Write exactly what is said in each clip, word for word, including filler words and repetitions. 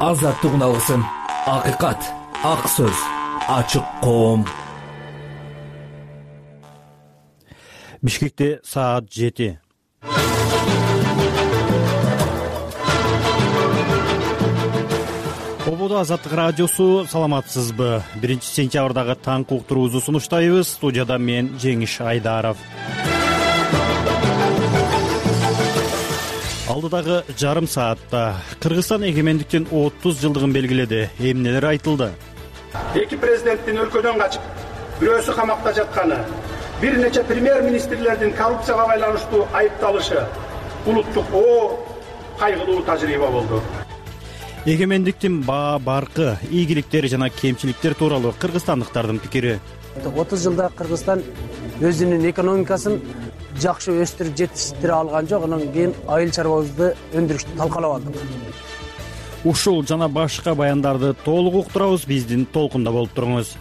Азаттык алгысын, акыйкат, ак сөз, ачык коом. Бишкекте саат жети. Ободо Азаттык радиосу, саламатсызбы? биринчи сентябрдагы таң уктуруубузду сунуштайбыз. Студияда мен Жеңиш Айдаров. Алдыдагы жарым саатта Кыргызстан эгемендиктин отуз жылдыгын белгиледи. Эмнелер айтылды? Эки президенттин өлкөдөн качып, бирөөсү камакта жатканы, бир нече премьер-министрлердин коррупцияга байланыштуу айыпталышы улуттук о кайгылуу тажрыйба болду. Эгемендиктин баа баркы, ийгиликтери жана кемчиликтер тууралуу кыргызстандыктардын пикири. отуз жылда Кыргызстан өзүнүн экономикасын жакшы өстүрүп жетиштире алган жок. Анан кийин айыл чарбабызды өндүрүштү талкалап алдык. Ушул жана башка баяндарды толук уктурабыз. Биздин толкунда болуп туруңуз.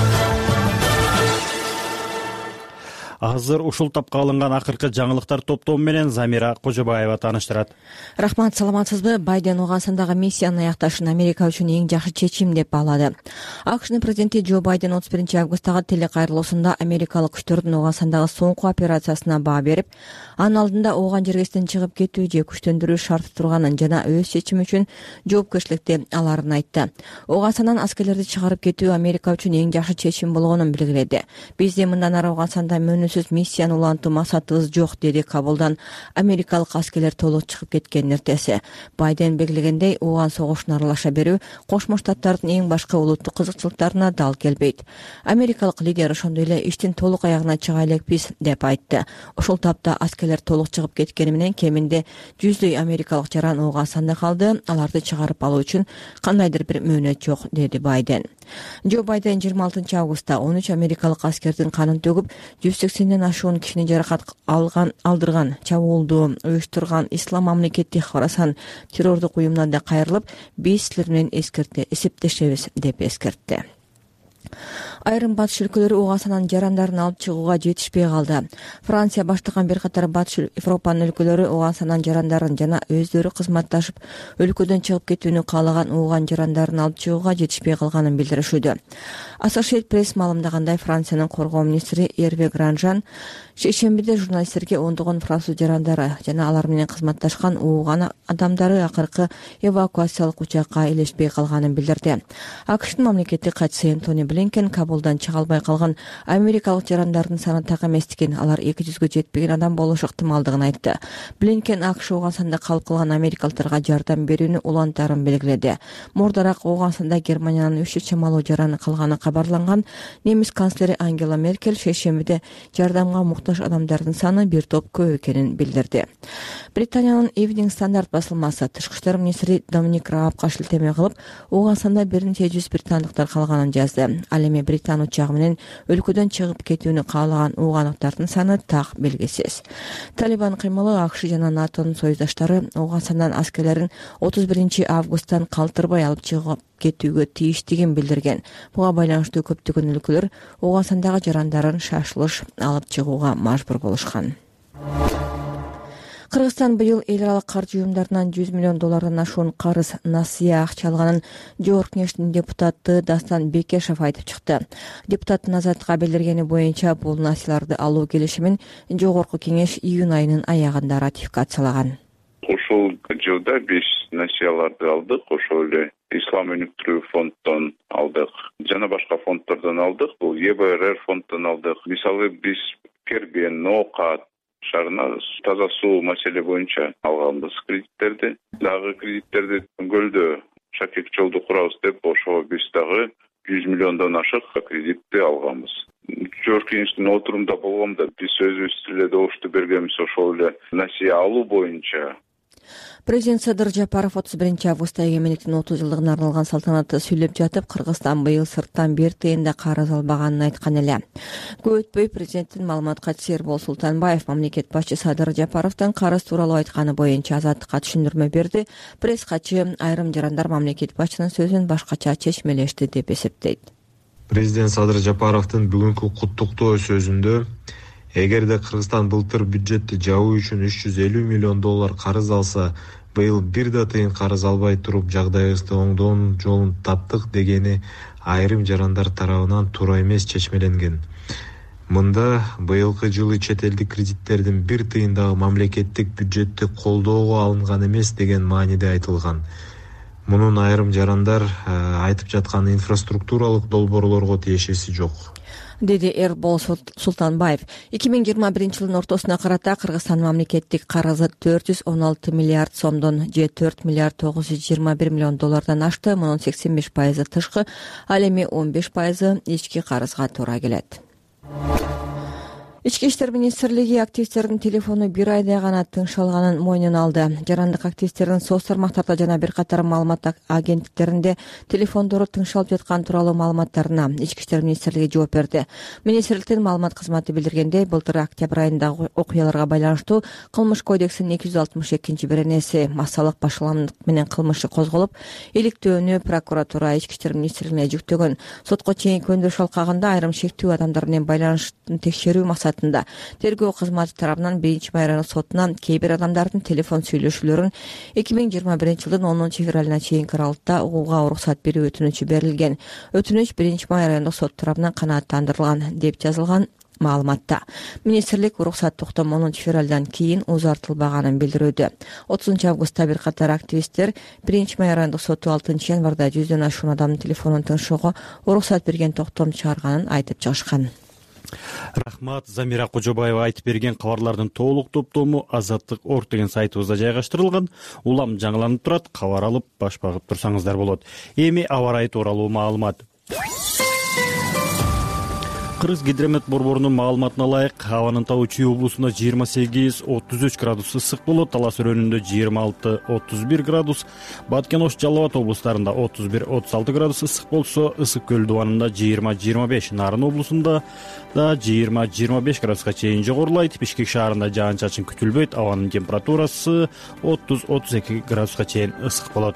Азыр ушул тапка алынган акыркы жаңылыктар топтому менен Замира Кожобаева тааныштырат. Рахмат, саламатсызбы? Байден Оогансындагы миссияны аякташын Америка үчүн эң жакшы чечим деп баалады. АКШнын президенти Джо Байден отуз биринчи августтагы телекайрылуусунда америкалык күчтөрдүн Оогансындагы соңку операциясына баа берип, анын алдында Ооган жергесинен чыгып кетүү же күчтөндүрүү шарты турганын жана өз чечими үчүн жоопкерчиликти аларын айтты. Оогансандан аскерлерди чыгарып кетүү Америка үчүн эң жакшы чечим болгонун белгиледи. Бизде мындан ары Оогансанда сөз миссияны улантуу максатыбыз жок, деди Кабулдан америкалык аскерлер толук чыгып кеткен эртеси. Байден белгилегендей, Ооган согушуна аралаша берүү Кошмо Штаттардын эң башка улуттук кызыкчылыктарына дал келбейт. Америкалык лидер ошондой эле иштин толук аягына чыга элекпиз деп айтты. Ошол тапта аскерлер толук чыгып кеткени менен кеминде жүздөй америкалык жаран Оогансанда калды. Аларды чыгарып алуу үчүн кандайдыр бир мөөнөт жок, деди Байден. Джо Байден жыйырма алтынчы августта он үч америкалык аскердин канын төгүп, жүз сексенден ашуун кишини жаракат алган алдырган чабуулду уюштурган Ислам мамлекети Хорасан террордук уюмуна да кайрылып, биз силер менен эскерте эсептешебиз деп эскертти. Айрым батыш өлкөлөрү Оогансанын жарандарын алып чыгууга жетишпей калды. Франция баштаган бир катар батыш Европанын өлкөлөрү Оогансанын жарандарын жана өздөрү кызматташып өлкөдөн чыгып кетүүнү каалаган Ооган жарандарын алып чыгууга жетишпей калганын билдиришүүдө. Associated Press маалымдагандай, Франциянын коргоо министри Эрве Гранжан шейшембиде журналисттерге ондогон француз жарандары жана алар менен кызматташкан Ооган адамдары акыркы эвакуациялык учакка илешпей калганын билдирди. АКШнын мамлекеттик катчысы Энтони Блинкен Кабулдан чыга албай калган америкалык жарандардын саны так эместигин, алар эки жүзгө жетпеген адам болушу ыктымалдыгын айтты. Блинкен АКШ Оогансанда калып калган америкалыктарга жардам берүүнү улантаарын белгиледи. Мурдараак Оогансанда Германиянын үч жүз чамалуу жараны калганы кабарланган. Немис канцлери Ангела Меркель шейшембиде жардамга муктаж адамдардын саны бир топ көп экенин билдирди. Британиянын Evening Standard басылмасы тышкы иштер министри Доминик Раабка шилтеме кылып, Оогансанда бир нече жүз британдыктар калганын жазды. Ал эми Британ учагы менен өлкөдөн чыгып кетүүнү каалаган Оогандыктардын саны так белгисиз. Талибан кыймылы АКШ жана НАТОнун союздаштары Оогансандан аскерлерин отуз биринчи августтан калтырбай алып чыгып кетүүгө тийиштигин билдирген. Буга байланыштуу көптөгөн өлкөлөр Оогансандагы жарандарын шашылыш алып чыгууга мажбур болушкан. Кыргызстан быйыл эл аралык каржы уюмдарынан жүз миллион доллардан ашуун карыз насыя акча алганын Жогорку Кеңештин депутаты Дастан Бекешев айтып чыкты. Депутаттын Азаттыкка билдиргени боюнча, бул насыяларды алуу келишимин Жогорку Кеңеш июнь айынын аягында ратификациялаган. Ошол жылда биз насыяларды алдык, ошол эле Ислам өнүктүрүү фонддон алдык, жана башка фонддордон алдык. Бул Е Б Р Р фонддон алдык. Мисалы биз Кербен, Ноокат шаарына таза суу маселе боюнча алганбыз кредиттерди. Дагы кредиттерди көлдө шакек жолду курабыз деп, ошого биз дагы жүз миллиондон ашык кредитти алганбыз. Жогорку Кеңештин отурумда болгондо биз өзүбүз тиле добушту бергенбиз ошол эле насыя алуу боюнча. Президент Садыр Жапаров отуз биринчи августта эгемендиктин отуз жылдыгына арналган салтанатта сүйлөп жатып, Кыргызстан быйыл сырттан бир тыйын да карыз албаганын айткан эле. Көп өтпөй президенттин маалымат катчысы Эрбол Султанбаев мамлекет башчы Садыр Жапаровдун карыз тууралуу айтканы боюнча Азаттыкка түшүндүрмө берди. Пресс катчы айрым жарандар мамлекет башчынын сөзүн башкача чечмелешти деп эсептейт. Президент Садыр Жапаровдун бүгүнкү куттуктоо сөзүндө эгерде Кыргызстан былтыр бюджетти жабуу үчүн үч жүз элүү миллион доллар карыз алса, быйыл бир да тыйын карыз албай туруп жагдайыбызды оңдоонун жолун таптык дегени айрым жарандар тарабынан туура эмес чечмеленген. Мында быйылкы жылы чет элдик кредиттердин бир тыйын дагы мамлекеттик бюджетти колдоого алынган эмес деген мааниде айтылган. Мунун айрым жарандар айтып жаткан инфраструктуралык долбоорлорго тиешеси жок, деди Эрбол Султанбаев. эки миң жыйырма биринчи жылдын ортосуна карата Кыргызстан мамлекеттик карызы төрт жүз он алты миллиард сомдон же төрт миллиард тогуз жүз жыйырма бир миллион доллардан ашты. Мунун сексен беш пайызы тышкы, ал эми он беш пайызы ички карызга туура келет. Ички иштер министрлиги активисттердин телефону бир айдай гана тыңшалганын мойнуна алды. Жарандык активисттердин соц тармактарда жана бир катар маалымат агенттиктеринде телефондору тыңшалып жаткан тууралуу маалыматтарына Ички иштер министрлиги жооп берди. Министрликтин маалымат кызматы билдиргендей, былтыр октябрь айындагы окуяларга байланыштуу Кылмыш кодексинин эки жүз алтымыш экинчи беренеси массалык башаламдык менен кылмышы козголуп, иликтөөнү прокуратура Ички иштер министрлигине жүктөгөн. Сотко чейинки өндүрүш алкагында айрым шектүү адамдар менен байланыштын текшерүү максатында тергөө кызматы тарабынан биринчи май райондук сотуна кээ бир адамдардын телефон сүйлөшүүлөрүн эки миң жыйырма биринчи жылдын онунчу февралына чейинки аралыкта угууга уруксат берүү өтүнүчү берилген. Өтүнүч биринчи май райондук сот тарабынан канааттандырылган деп жазылган маалыматта. Министрлик уруксат токтом онунчу февралдан кийин узартылбаганын билдирүүдө. отузунчу августта бир катар активисттер биринчи май райондук соту алтынчы январда жүздөн ашуун адамдын телефонун тыңшоого уруксат берген токтом чыгарганын айтып чыгышкан. Рахмат, Замира Кожобаева айтып берген кабарлардын толук топтому Азаттык орг деген сайтыбызда жайгаштырылган. Улам жаңыланып турат, кабар алып баш багып турсаңыздар болот. Эми аба ырайы тууралуу маалымат. Кыргыз гидромет борборунун маалыматына ылайык, абанын Тау Чүй облусунда жыйырма сегиз отуз үч градус ысык болот, Талас өрөөнүндө жыйырма алты отуз бир градус, Баткен Ош Жалал Абад облустарында отуз бир отуз алты градус ысык болсо, Ысык көл дубанында жыйырма жыйырма беш, Нарын облусунда да жыйырма жыйырма беш градуска чейин жогорулайт. Бишкек шаарында жаан-чачын күтүлбөйт, абанын температурасы отуз отуз эки градуска чейин ысык болот.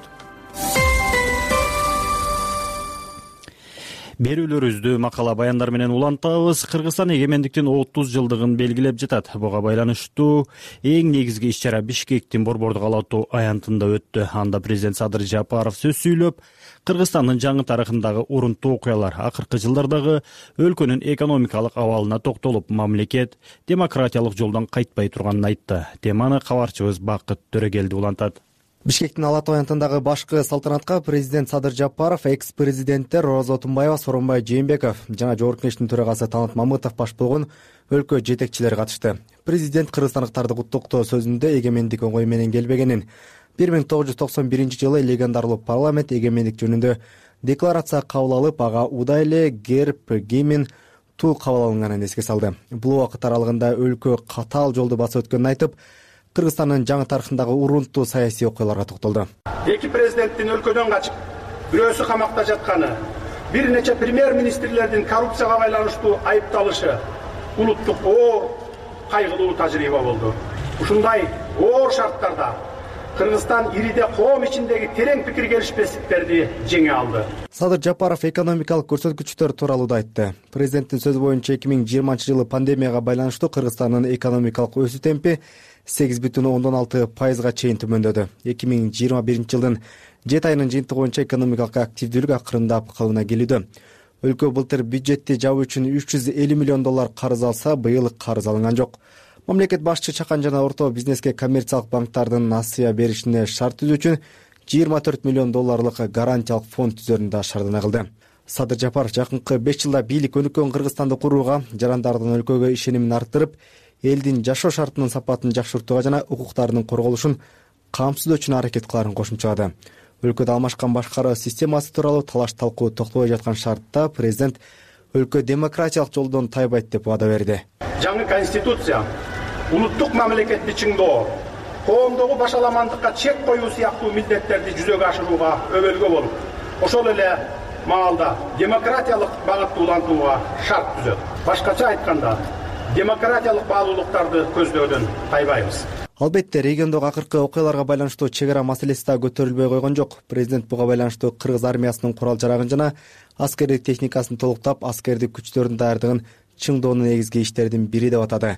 Берүүлөрүбүздү макала баяндар менен улантабыз. Кыргызстан эгемендиктин отуз жылдыгын белгилеп жатат. Буга байланыштуу эң негизги иш-чара Бишкектин борбордук алатуу аянтында өттү. Анда президент Садыр Жапаров сөз сүйлөп, Кыргызстандын жаңы тарыхындагы урунтуу окуялар, акыркы жылдардагы өлкөнүн экономикалык абалына токтолуп, мамлекет демократиялык жолдон кайтпай турганын айтты. Теманы кабарчыбыз Бакыт Төрөгелди улантат. Бишкектин алатуу аянтындагы башкы салтанатка президент Садыр Жапаров, экс-президенттер Роза Отунбаева, Сооронбай Жээнбеков жана Жогорку Кеңештин төрагасы Талант Мамытов баш болгон өлкө жетекчилери катышты. Президент кыргызстандыктарды куттуктоо сөзүндө эгемендик оңой менен келбегенин, бир миң тогуз жүз токсон биринчи жылы легендарлуу парламент эгемендик жөнүндө декларация кабыл алып, ага удай эле герб, гимн, ту кабыл алынганын эске салды. Бул убакыт аралыгында өлкө катаал жолду басып өткөнүн айтып, Кыргызстандын жаңы тарыхындагы урунтуу саясий окуяларга токтолду. Эки президенттин өлкөдөн качып, бирөөсү камакта жатканы, бир нече премьер-министрлердин коррупцияга байланыштуу айыпталышы улуттук оор кайгылуу тажрыйба болду. Ушундай оор шарттарда Кыргызстан ириде коом ичиндеги терең пикир келишпестиктерди жеңе алды. Садыр Жапаров экономикалык көрсөткүчтөр тууралуу да айтты. Президенттин сөзү боюнча эки миң жыйырманчы жылы пандемияга байланыштуу Кыргызстандын экономикалык өсүү темпи сегиз бүтүн ондон алты пайызга чейин төмөндөдү. эки миң жыйырма биринчи жылдын жети айынын жыйынтыгы боюнча экономикалык активдүүлүк акырындап калыбына келүүдө. Өлкө былтыр бюджетти жабуу үчүн үч жүз элүү миллион доллар карыз алса, быйыл карыз алынган жок. Мамлекет башчы чакан жана орто бизнеске коммерциялык банктардын насыя беришине шарт түзүү үчүн жыйырма төрт миллион долларлык гарантиялык фонд түзөрүн да шаардана кылды. Садыр Жапаров жакынкы беш жылда бийлик өнүккөн Кыргызстанды курууга, жарандардын өлкөгө ишенимин арттырып, элдин жашоо шартынын сапатын жакшыртууга жана укуктарынын корголушун камсыздоо үчүн аракет кыларын кошумчалады. Өлкөдө алмашкан башкаруу системасы тууралуу талаш талкуу токтобой жаткан шартта президент өлкө демократиялык жолдон тайбайт деп вада берди. Жаңы конституция улуттук мамлекетти чыңдоо, коомдогу башаламандыкка чек коюу сыяктуу милдеттерди жүзөгө ашырууга өбөлгө болуп, ошол эле маалда демократиялык багытты улантууга шарт түзөт. Башкача айтканда, демократиялык баалуулуктарды көздөөдөн тайбайбыз. Албетте, региондогу акыркы окуяларга байланыштуу чек ара маселеси да көтөрүлбөй койгон жок. Президент буга байланыштуу кыргыз армиясынын курал жарагын жана аскердик техникасын толуктап, аскердик күчтөрдүн даярдыгын чыңдоонун негизги иштердин бири деп атады.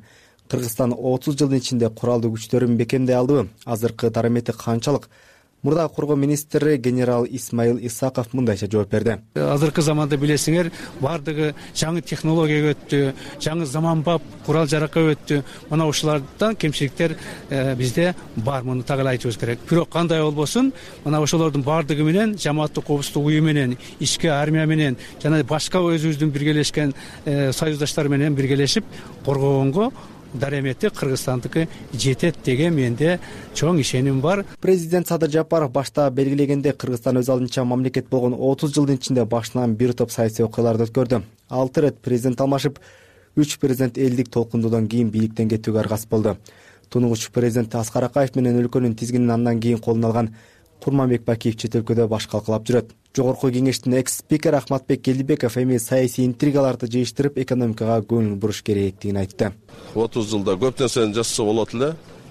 Кыргызстан отуз жылдын ичинде куралдуу күчтөрүн бекемдей алдыбы? Азыркы дарамети канчалык? Мурдагы коргоо министри генерал Исмаил Исаков мындайча жооп берди. Азыркы заманда билесиңер, бардыгы жаңы технологияга өттү, жаңы заманбап курал жаракка өттү. Мына ушулардан кемчиликтер бизде бар, муну так айтыбыз керек. Бирок кандай болбосун, мына ошолордун бардыгы менен жамааттык коопсуздук уюму менен, ички армия менен жана башка өзүбүздүн биргелешкен союздаштар менен биргелешип коргогонго дарамети Кыргызстандыкы жетет деген менде чоң ишеним бар. Президент Садыр Жапаров башта белгилегенде Кыргызстан өз алдынча мамлекет болгон отуз жылдын ичинде башынан бир топ саясий окуяларды өткөрдү. Алты ирет президент алмашып, үч президент элдик толкундуудан кийин бийликтен кетүүгө аргасыз болду. Тунугуч президент Аскар Акаев менен өлкөнүн тизгинин андан кийин колуна алган Курманбек Бакиев чет өлкөдө баш калкалап жүрөт. Жогорку кеңештин экс-спикер Ахматбек Келдибеков эми саясий интригаларды жыйыштырып экономикага көңүл буруш керектигин айтты. отуз жылда көп нерсени жасаса болот эле,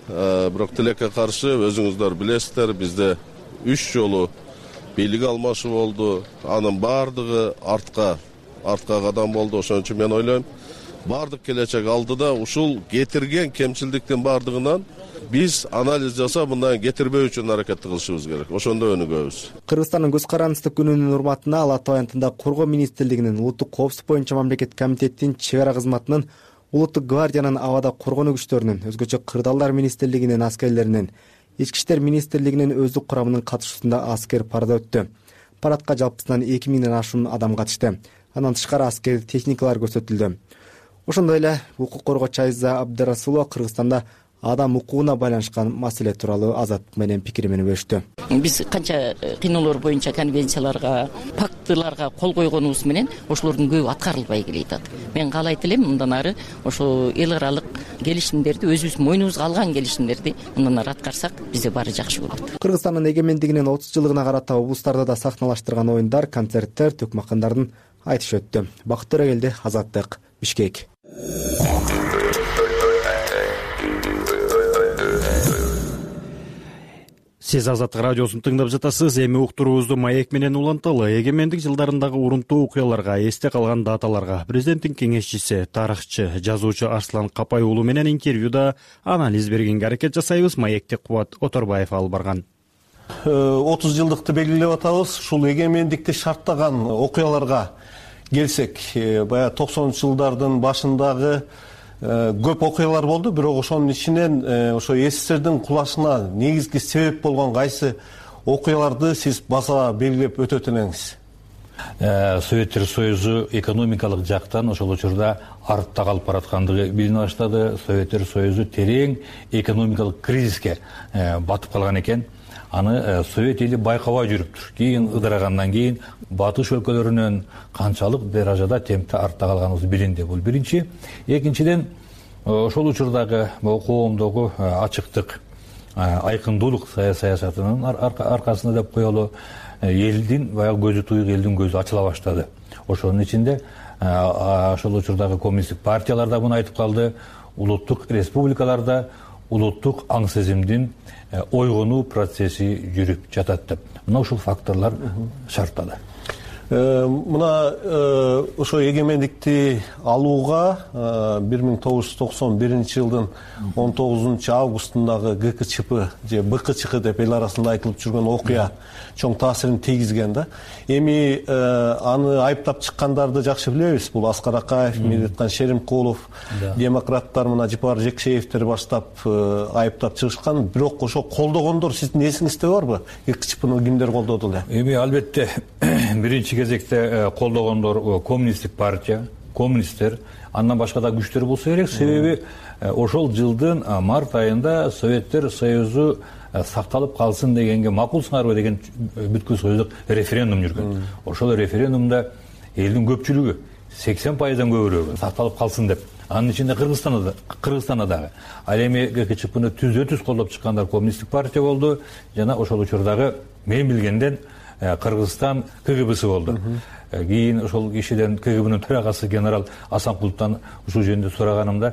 бирок тилекке каршы өзүңүздөр билесиздер, бизде үч жолу бийлик алмашуу болду. Анын бардыгы артка артка кадам болду. Ошон үчүн мен ойлойм, бардык келечек алдыда ушул кетирген кемчилдиктин бардыгынан биз анализ жасап, мындан кетирбөө үчүн аракет кылышыбыз керек. Ошондо өнүгөбүз. Кыргызстандын көз карандысты күнүнүн урматына Ала Тоо аянтында Коргоо министрлигинин улуттук коопсуздук боюнча мамлекеттик комитеттин чек ара кызматынын, улуттук гвардиянын абада коргонуу күчтөрүнүн, өзгөчө кырдаалдар министрлигинин аскерлеринин, ички иштер министрлигинин өздүк курамынын катышуусунда аскер парада өттү. Парадка жалпысынан эки миңден ашуун адам катышты. Андан тышкары аскер техникалар көрсөтүлдү. Ошондой эле укук коргоочу Айза Абдрасулова Кыргызстанда адам укугуна байланышкан маселе тууралуу Азаттык менен пикирин бөлүштү. Биз канча кыйноолор боюнча конвенцияларга, пакттыларга кол койгонубуз менен ошолордун көбү аткарылбай келатат. Мен каалайт элем, мындан ары ошо эл аралык келишимдерди, өзүбүз мойнубузга алган келишимдерди мындан ары аткарсак, бизде баары жакшы болот. Кыргызстандын эгемендигинин отуз жылдыгына карата облустарда да сахналаштырган оюндар, концерттер, төкмакандардын айтышы өттү. Бакыт Төрөгелди, Азаттык, Бишкек. Сиз Азаттык радиосун тыңдап жатасыз. Эми уктуруубузду маек менен уланталы. Эгемендик жылдарындагы урунтуу окуяларга, эсте калган даталарга президенттин кеңешчиси, тарыхчы, жазуучу Арслан Капай уулу менен интервьюда анализ бергенге аракет жасайбыз. Маекте Кубат Оторбаев алып барган. отуз жылдыкты белгилеп атабыз. Ушул эгемендикти шарттаган окуяларга келсек, баягы токсонунчу жылдардын башындагы көп окуялар болду, бирок ошонун ичинен ошо СССРдин кулашына негизги себеп болгон кайсы окуяларды сиз баса белгилеп өтөт элеңиз? Советтер Союзу экономикалык жактан ошол учурда артта калып бараткандыгы билине баштады. Советтер Союзу терең экономикалык кризиске батып калган экен. Аны Совет эли байкабай жүрүптүр. Кийин ыдырагандан кийин батыш өлкөлөрүнөн канчалык даражада темпте артта калганыбыз билинди. Бул биринчи. Экинчиден, ошол учурдагы коомдогу ачыктык, айкындуулук саясатынын аркасында деп коелу, элдин баягы көзү туюк элдин көзү ачыла баштады. Ошонун ичинде ошол учурдагы коммунисттик партиялар да муну айтып калды. Улуттук республикаларда улуттук аң сезимдин ойгонуу процесси жүрүп жатат деп. Мына ушул факторлор шарттады. Мына ошо эгемендикти алууга бир миң тогуз жүз токсон биринчи жылдын он тогузунчу августундагы ГКЧП же БКЧК деп эл арасында айтылып жүргөн окуя чоң таасирин тийгизген да. Эми аны айыптап чыккандарды жакшы билебиз. Бул Аскар Акаев, Медеткан Шеримкулов, демократтар мына Жапар Жекшеевтер баштап айыптап чыгышкан. Бирок ошо колдогондор сиздин эсиңизде барбы? ГКЧПны кимдер колдоду эле? Эми албетте биринчи кезекте колдогондор коммунисттик партия, коммунисттер, андан башка да күчтөр болсо керек. Себеби ошол жылдын март айында Советтер Союзу сакталып калсын дегенге макул сыңарбы деген бүткүл союздук референдум жүргөн. Ошол референдумда элдин көпчүлүгү сексен пайыздан көбүрөөгү сакталып калсын деп. Анын ичинде Кыргызстанда Кыргызстанда дагы. Ал эми ГКЧПны түздө түз колдоп чыккандар коммунисттик партия болду жана ошол учурдагы мен билгенден Кыргызстан КГБсы болду. Кийин ошол кишиден КГБнын төрагасы генерал Асанкуловдон ушул жөнүндө сураганымда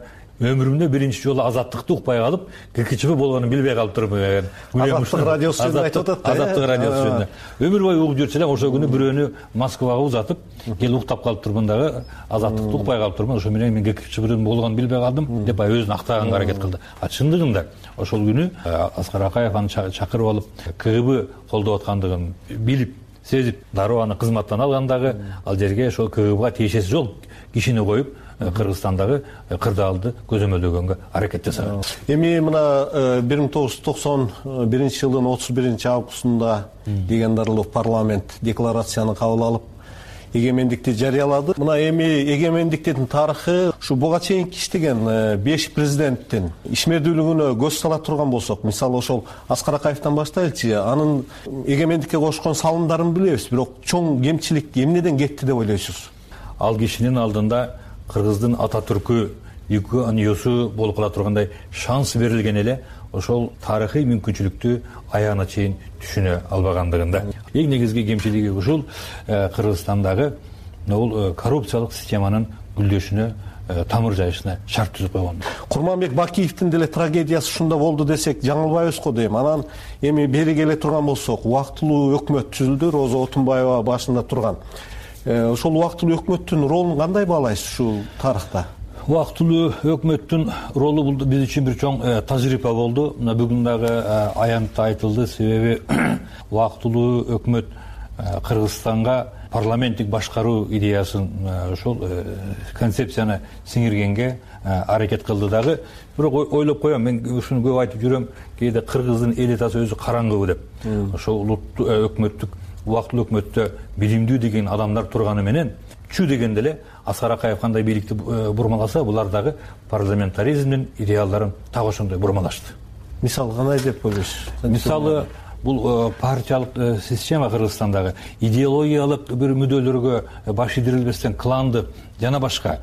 өмүрүмдө биринчи жолу азаттыкты укпай калып ККЧП болгонун билбей калып турмун. Азаттык радиосу жөнүндө айтып атат да. Азаттык радиосу жөнүндө өмүр бою угуп жүрчү элем. Ошол күнү бирөөнү Москвага узатып кел уктап калып турмун дагы азаттыкты укпай калып турмун. Ошо менен мен ККЧПнын болгонун билбей калдым деп баягы өзүн актаганга аракет кылды. А чындыгында ошол күнү Аскар Акаев аны чакырып алып КГБ колдоп аткандыгын билип сезип дароо аны кызматтан алгандагы ал жерге ошол КГБга тиешеси жок кишини коюп Кыргызстандагы кырдаалды көзөмөлдөгөнгө аракет жасаган. Эми мына бир миң тогуз жүз токсон биринчи жылдын отуз биринчи августунда деген дарлуу парламент декларацияны кабыл алып эгемендикти жарыялады. Мына эми эгемендиктин тарыхы ушу буга чейинки иштеген беш президенттин ишмердүүлүгүнө көз сала турган болсок, мисалы ошол Аскар Акаевден баштайлычы, анын эгемендикке кошкон салымдарын билебиз, бирок чоң кемчилик эмнеден кетти деп ойлойсуз? Ал кишинин алдында Кыргыздын Ататүркү, Юкы Аньосу болуп кала тургандай шанс берилген эле ошол тарыхый мүмкүнчүлүктү аягына чейин түшүнө албагандыгында. Эң негизги кемчилиги ушул Кыргызстандагы бул коррупциялык системанын гүлдөшүнө, тамыр жайышына шарт түзүп койгон. Курманбек Бакиевдин деле трагедиясы ушунда болду десек жаңылбайбыз го дейм. Анан эми бери келе турган болсок, убактылуу өкмөт түзүлдү, Роза Отунбаева башында турган. Ошол убактылуу өкмөттүн ролун кандай баалайсыз ушул тарыхта? Убактылуу өкмөттүн ролу бул биз үчүн бир чоң тажрыйба болду. Мына бүгүн дагы аянтта айтылды, себеби убактылуу өкмөт Кыргызстанга парламенттик башкаруу идеясын, ошол концепцияны сиңиргенге аракет кылды дагы. Бирок ойлоп коем, мен ушуну көп айтып жүрөм, кээде Кыргыздын элитасы өзү караңгыбы деп. Ошол улуттук өкмөттүк убактылуу өкмөттө билимдүү деген адамдар турганы менен чү дегенде эле Аскар Акаев кандай бийликти бурмаласа, булар дагы парламентаризмдин идеалдарын так ошондой бурмалашты. Мисалы кандай деп ойлойсуз? Мисалы бул партиялык система Кыргызстандагы идеологиялык бир мүдөлөргө баш ийдирилбестен кланды жана башка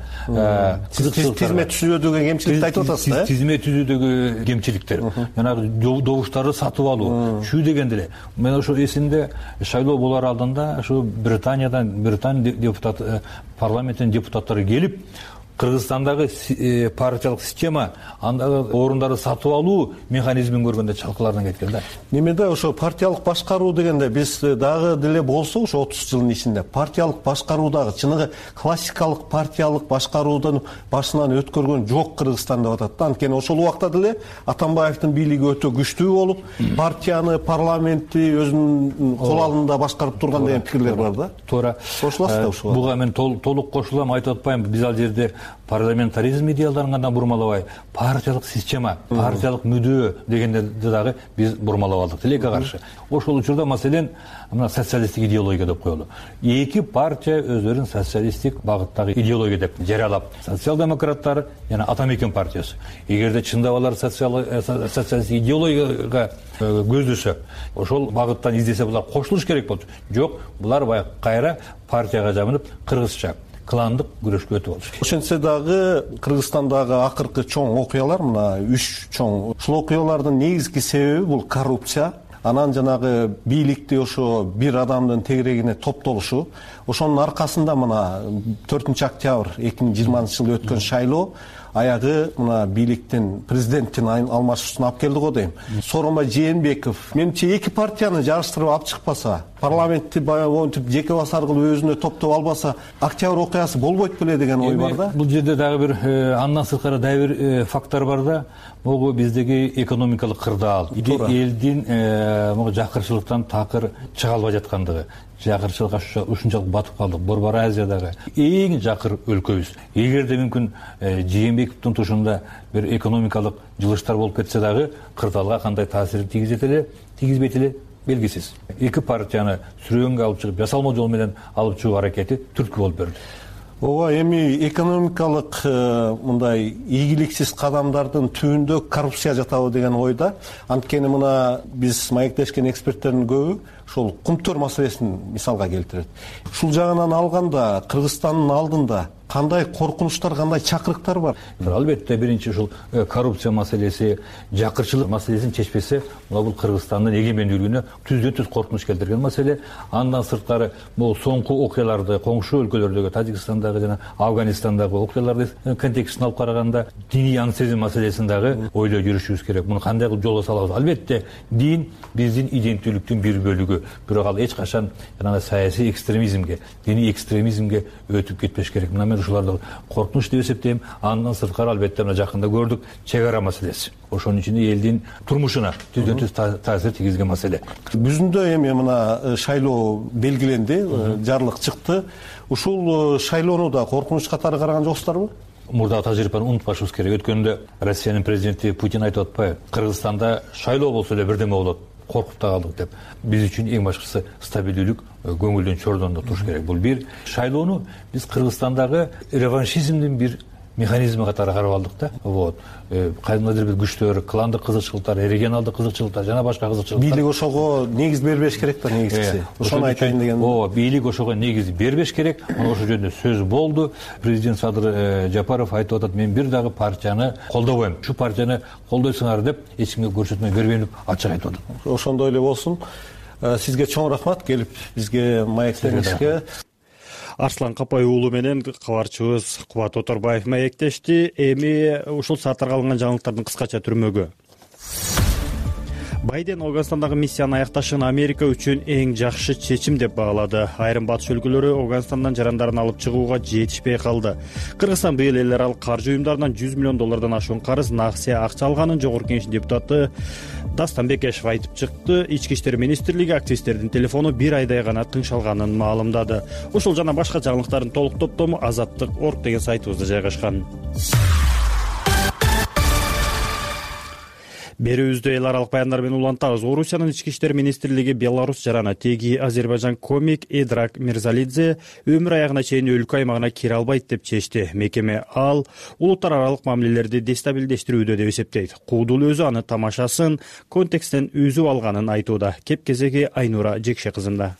тизме түзүүдөгү кемчиликти айтып атасыз да? Тизме түзүүдөгү кемчиликтер, жанагы добуштарды сатып алуу, чүй дегенде эле мен ошо эсимде шайлоо болор алдында ошо Британиядан Британия депутаты парламенттин депутаттары келип Кыргызстандагы партиялык система, андагы орундарды сатып алуу механизмин көргөндө чалкалардан кеткен да. Немеде ошо партиялык башкаруу дегенде биз дагы деле болсо ошо отуз жылдын ичинде партиялык башкаруудагы чыныгы классикалык партиялык башкаруудун башынан өткөргөн жок Кыргызстан деп атат да. Анткени ошол убакта деле Атамбаевдин бийлиги өтө күчтүү болуп, партияны, парламентти өзүнүн кол алында башкарып турган деген пикирлер бар да. Туура. Кошуласыз да ушуга? Буга мен толук кошулам, айтып атпайм. Биз ал жерде парламентаризм идеяларын гана бурмалабай, партиялык система, партиялык мүдөө дегендерди дагы биз бурмалап алдык тилекке каршы. Ошол учурда маселен мына социалисттик идеология деп коелу. Эки партия өздөрүн социалисттик багыттагы идеология деп жарыялап, социал-демократтар жана Атамекен партиясы. Эгерде чындап алар социалисттик идеологияга көздөсө, ошол багыттан издесе булар кошулуш керек болчу. Жок, булар баягы кайра партияга жабынып кыргызча кландык күрөшкө өтүп алыш керек. Ошентсе дагы Кыргызстандагы акыркы чоң окуялар, мына үч чоң. Ушул окуялардын негизги себеби бул коррупция. Анан жанагы бийликти ошо бир адамдын тегерегине топтолушу. Ошонун аркасында мына төртүнчү октябрь эки миң жыйырманчы жылы өткөн шайлоо аягы мына бийликтин президенттин алмашуусуна алып келди го дейм. Сооронбай Жээнбеков менимче эки партияны жарыштырып алып чыкпаса, парламентти монтип жеке бас аркылуу өзүнө топтоп албаса, октябрь окуясы болбойт беле деген ой бар да. Бул жерде дагы бир андан сырткары дагы бир фактор бар да. Могу биздеги экономикалык кырдаал, элдин могу жакырчылыктан такыр чыга албай жаткандыгы. Жакырчылыкка ушунчалык батып калдык. Борбор Азиядагы эң жакыр өлкөбүз. Эгерде мүмкүн Жээнбековдун тушунда бир экономикалык жылыштар болуп кетсе дагы кырдаалга кандай таасир тийгизет эле, тийгизбейт эле белгисиз. Эки партияны сүрөөнгө алып чыгып, жасалма жол менен алып чыгуу аракети түрткү болуп берди. Ооба, эми экономикалык мындай ийгиликсиз кадамдардын түбүндө коррупция жатабы деген ойда. Анткени мына биз маектешкен эксперттердин көбү ошол кумтөр маселесин мисалга келтирет. Ушул жагынан алганда Кыргызстандын алдында кандай коркунучтар, кандай чакырыктар бар? Албетте биринчи ушул коррупция маселеси, жакырчылык маселесин чечпесе, мына бул Кыргызстандын эгемендүүлүгүнө түздөн түз коркунуч келтирген маселе. Андан сырткары бул соңку окуяларды, коңшу өлкөлөрдөгү, Тажикстандагы жана Афганистандагы окуяларды контекстин алып караганда, диний аң сезим маселесин дагы ойлой жүрүшүбүз керек. Муну кандай кылып жолго салабыз? Албетте дин биздин иденттүүлүктүн бир бөлүгү. Бирок ал эч качан жанагы саясий экстремизмге, диний экстремизмге өтүп кетпеш керек. Мына мен ушуларды коркунуч деп эсептейм. Андан сырткары албетте мына жакында көрдүк чек ара маселеси. Ошонун ичинде элдин турмушуна түздөн түз таасир тийгизген маселе. Бүзүндө эми мына шайлоо белгиленди, жарлык чыкты. Ушул шайлоону да коркунуч катары караган жоксуздарбы? Мурдагы тажрыйбаны унутпашыбыз керек. Өткөндө Россиянын президенти Путин айтып атпайбы? Кыргызстанда шайлоо болсо эле бирдеме болот. Коркуп да калдык деп. Биз үчүн эң башкысы стабилдүүлүк, көңүлдүн чордонунда туруш керек. Бул бир. Шайлоону биз Кыргызстандагы реваншизмдин бир механизми катары карап алдык да. Вот. Кайдымдыр бир күчтөр, кландык кызыкчылыктар, регионалдык кызыкчылыктар жана башка кызыкчылыктар. Бийлик ошого негиз бербеш керек да, негизгиси. Ошону айтайын деген. Ооба, бийлик ошого негиз бербеш керек. Мына ошол жөнүндө сөз болду. Президент Садыр Жапаров айтып атат, мен бир дагы партияны колдобойм. Ушу партияны колдойсуңар деп эч кимге көрсөтмөй бербейм деп ачык айтып атат. Ошондой эле болсун. Сизге чоң рахмат келип бизге маектеңизге. Арслан Капай уулу менен кабарчыбыз Кубат Оторбаев маектешти. Эми ушул сааттарга алынган жаңылыктардын кыскача түрмөгү. Байден Афганстандагы миссияны аякташын Америка үчүн эң жакшы чечим деп баалады. Айрым батыш өлкөлөрү Афганистандан жарандарын алып чыгууга жетишпей калды. Кыргызстан быйыл эл аралык каржы уюмдарынан жүз миллион доллардан ашуун карыз наксия акча алганын Жогорку Кеңештин депутаты Дастан Бекешев айтып чыкты. Ички иштер министрлиги активисттердин телефону бир айдай гана тыңшалганын маалымдады. Ушул жана башка жаңылыктардын толук топтому Азаттык орг деген сайтыбызда жайгашкан. Берүүбүздө эл аралык баяндар менен улантабыз. Орусиянын ички иштер министрлиги Беларусь жарана теги Азербайжан комик Эдрак Мирзалидзе өмүр аягына чейин өлкө аймагына кире албайт деп чечти. Мекеме ал улуттар аралык мамилелерди дестабилдештирүүдө деп эсептейт. Куудул өзү аны тамашасын контексттен үзүп алганын айтууда. Кеп кезеги Айнура Жекше кызында.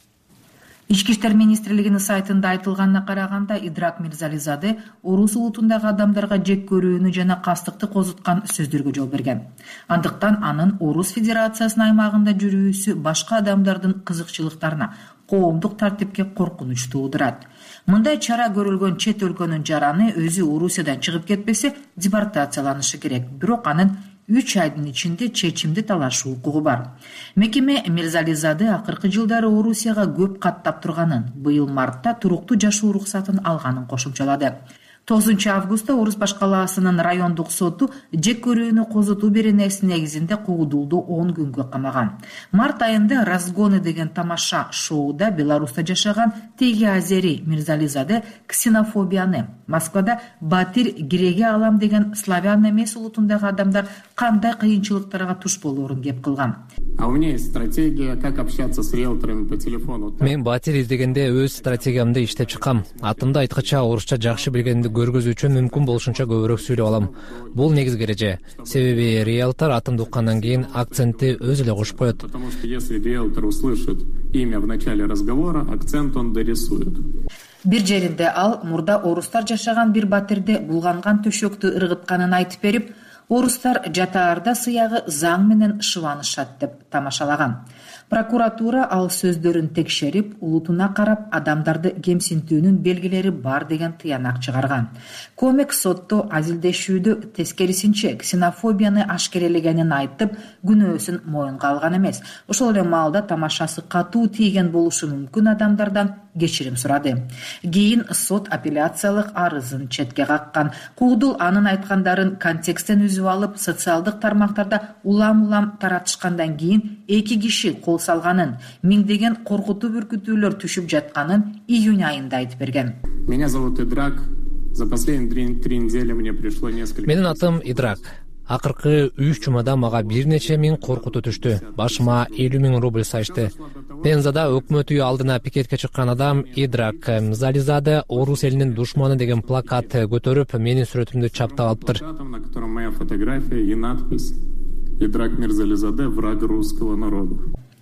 Ички иштер министрлигинин сайтында айтылганына караганда, Идрак Мирзализаде орус улутундагы адамдарга жек көрүүнү жана кастыкты козуткан сөздөргө жол берген. Андыктан анын Орус Федерациясынын аймагында жүрүүсү башка адамдардын кызыкчылыктарына, коомдук тартипке коркунуч туудурат. Мындай чара көрүлгөн чет өлкөнүн жараны өзү Орусиядан чыгып кетпесе депортацияланышы керек. Бирок анын үч айдын ичинде чечимди талашуу укугу бар. Мекеме Мирзализаде акыркы жылдары Орусияга көп каттап турганын, быйыл мартта туруктуу жашоо уруксатын алганын кошумчалады. тогузунчу августта Орус башкалаасынын райондук соту жек көрүүнү козутуу беренеси негизинде Куудулду он күнгө камаган. Март айында Разгоны деген тамаша шоуда Беларуста жашаган Теги Азери Мирзализаде ксенофобияны, Москвада батир киреге алам деген славян эмес улутундагы адамдар кандай кыйынчылыктарга туш болоорун кеп кылган. А у меня есть стратегия, как общаться с риэлторами по телефону. Мен батир издегенде өз стратегиямды иштеп чыккам. Атымды айткыча орусча жакшы билгенди көргөзүү үчүн мүмкүн болушунча көбүрөөк сүйлөп алам. Бул негизги эреже. Себеби риэлтор атымды уккандан кийин акцентти өзү эле кошуп коет. Потому что если риэлтор услышит имя в начале разговора, акцент он дорисует. Бир жеринде ал мурда орустар жашаган бир батирде булганган төшөктү ыргытканын айтып берип, орустар жатаарда сыягы заң менен шыбанышат деп тамашалаган. Прокуратура ал сөздөрүн текшерип, улутуна карап адамдарды кемсинтүүнүн белгилери бар деген тыянак чыгарган. Комик сотто азилдешүүдө тескерисинче ксенофобияны ашкерелегенин айтып, күнөөсүн моюнга алган эмес. Ошол эле маалда тамашасы катуу тийген болушу мүмкүн адамдардан кечирим сурады. Кийин сот апелляциялык арызын четке каккан. Куудул анын айткандарын контексттен үзүп алып, социалдык тармактарда улам-улам таратышкандан кийин эки киши кол салганын, миңдеген коркутуу бүркүтүүлөр түшүп жатканын июнь айында айтып берген. Меня зовут Идрак. За последние три недели мне пришло несколько. Менин атым Идрак. Акыркы үч жумада мага бир нече миң коркутуу түштү. Башыма элүү миң рубль сайышты. Пензада өкмөт үйү алдына пикетке чыккан адам Идрак Мирзализаде орус элинин душманы деген плакат көтөрүп, менин сүрөтүмдү чаптап алыптыр. На котором моя фотография и надпись Идрак Мирзализаде враг русского народа.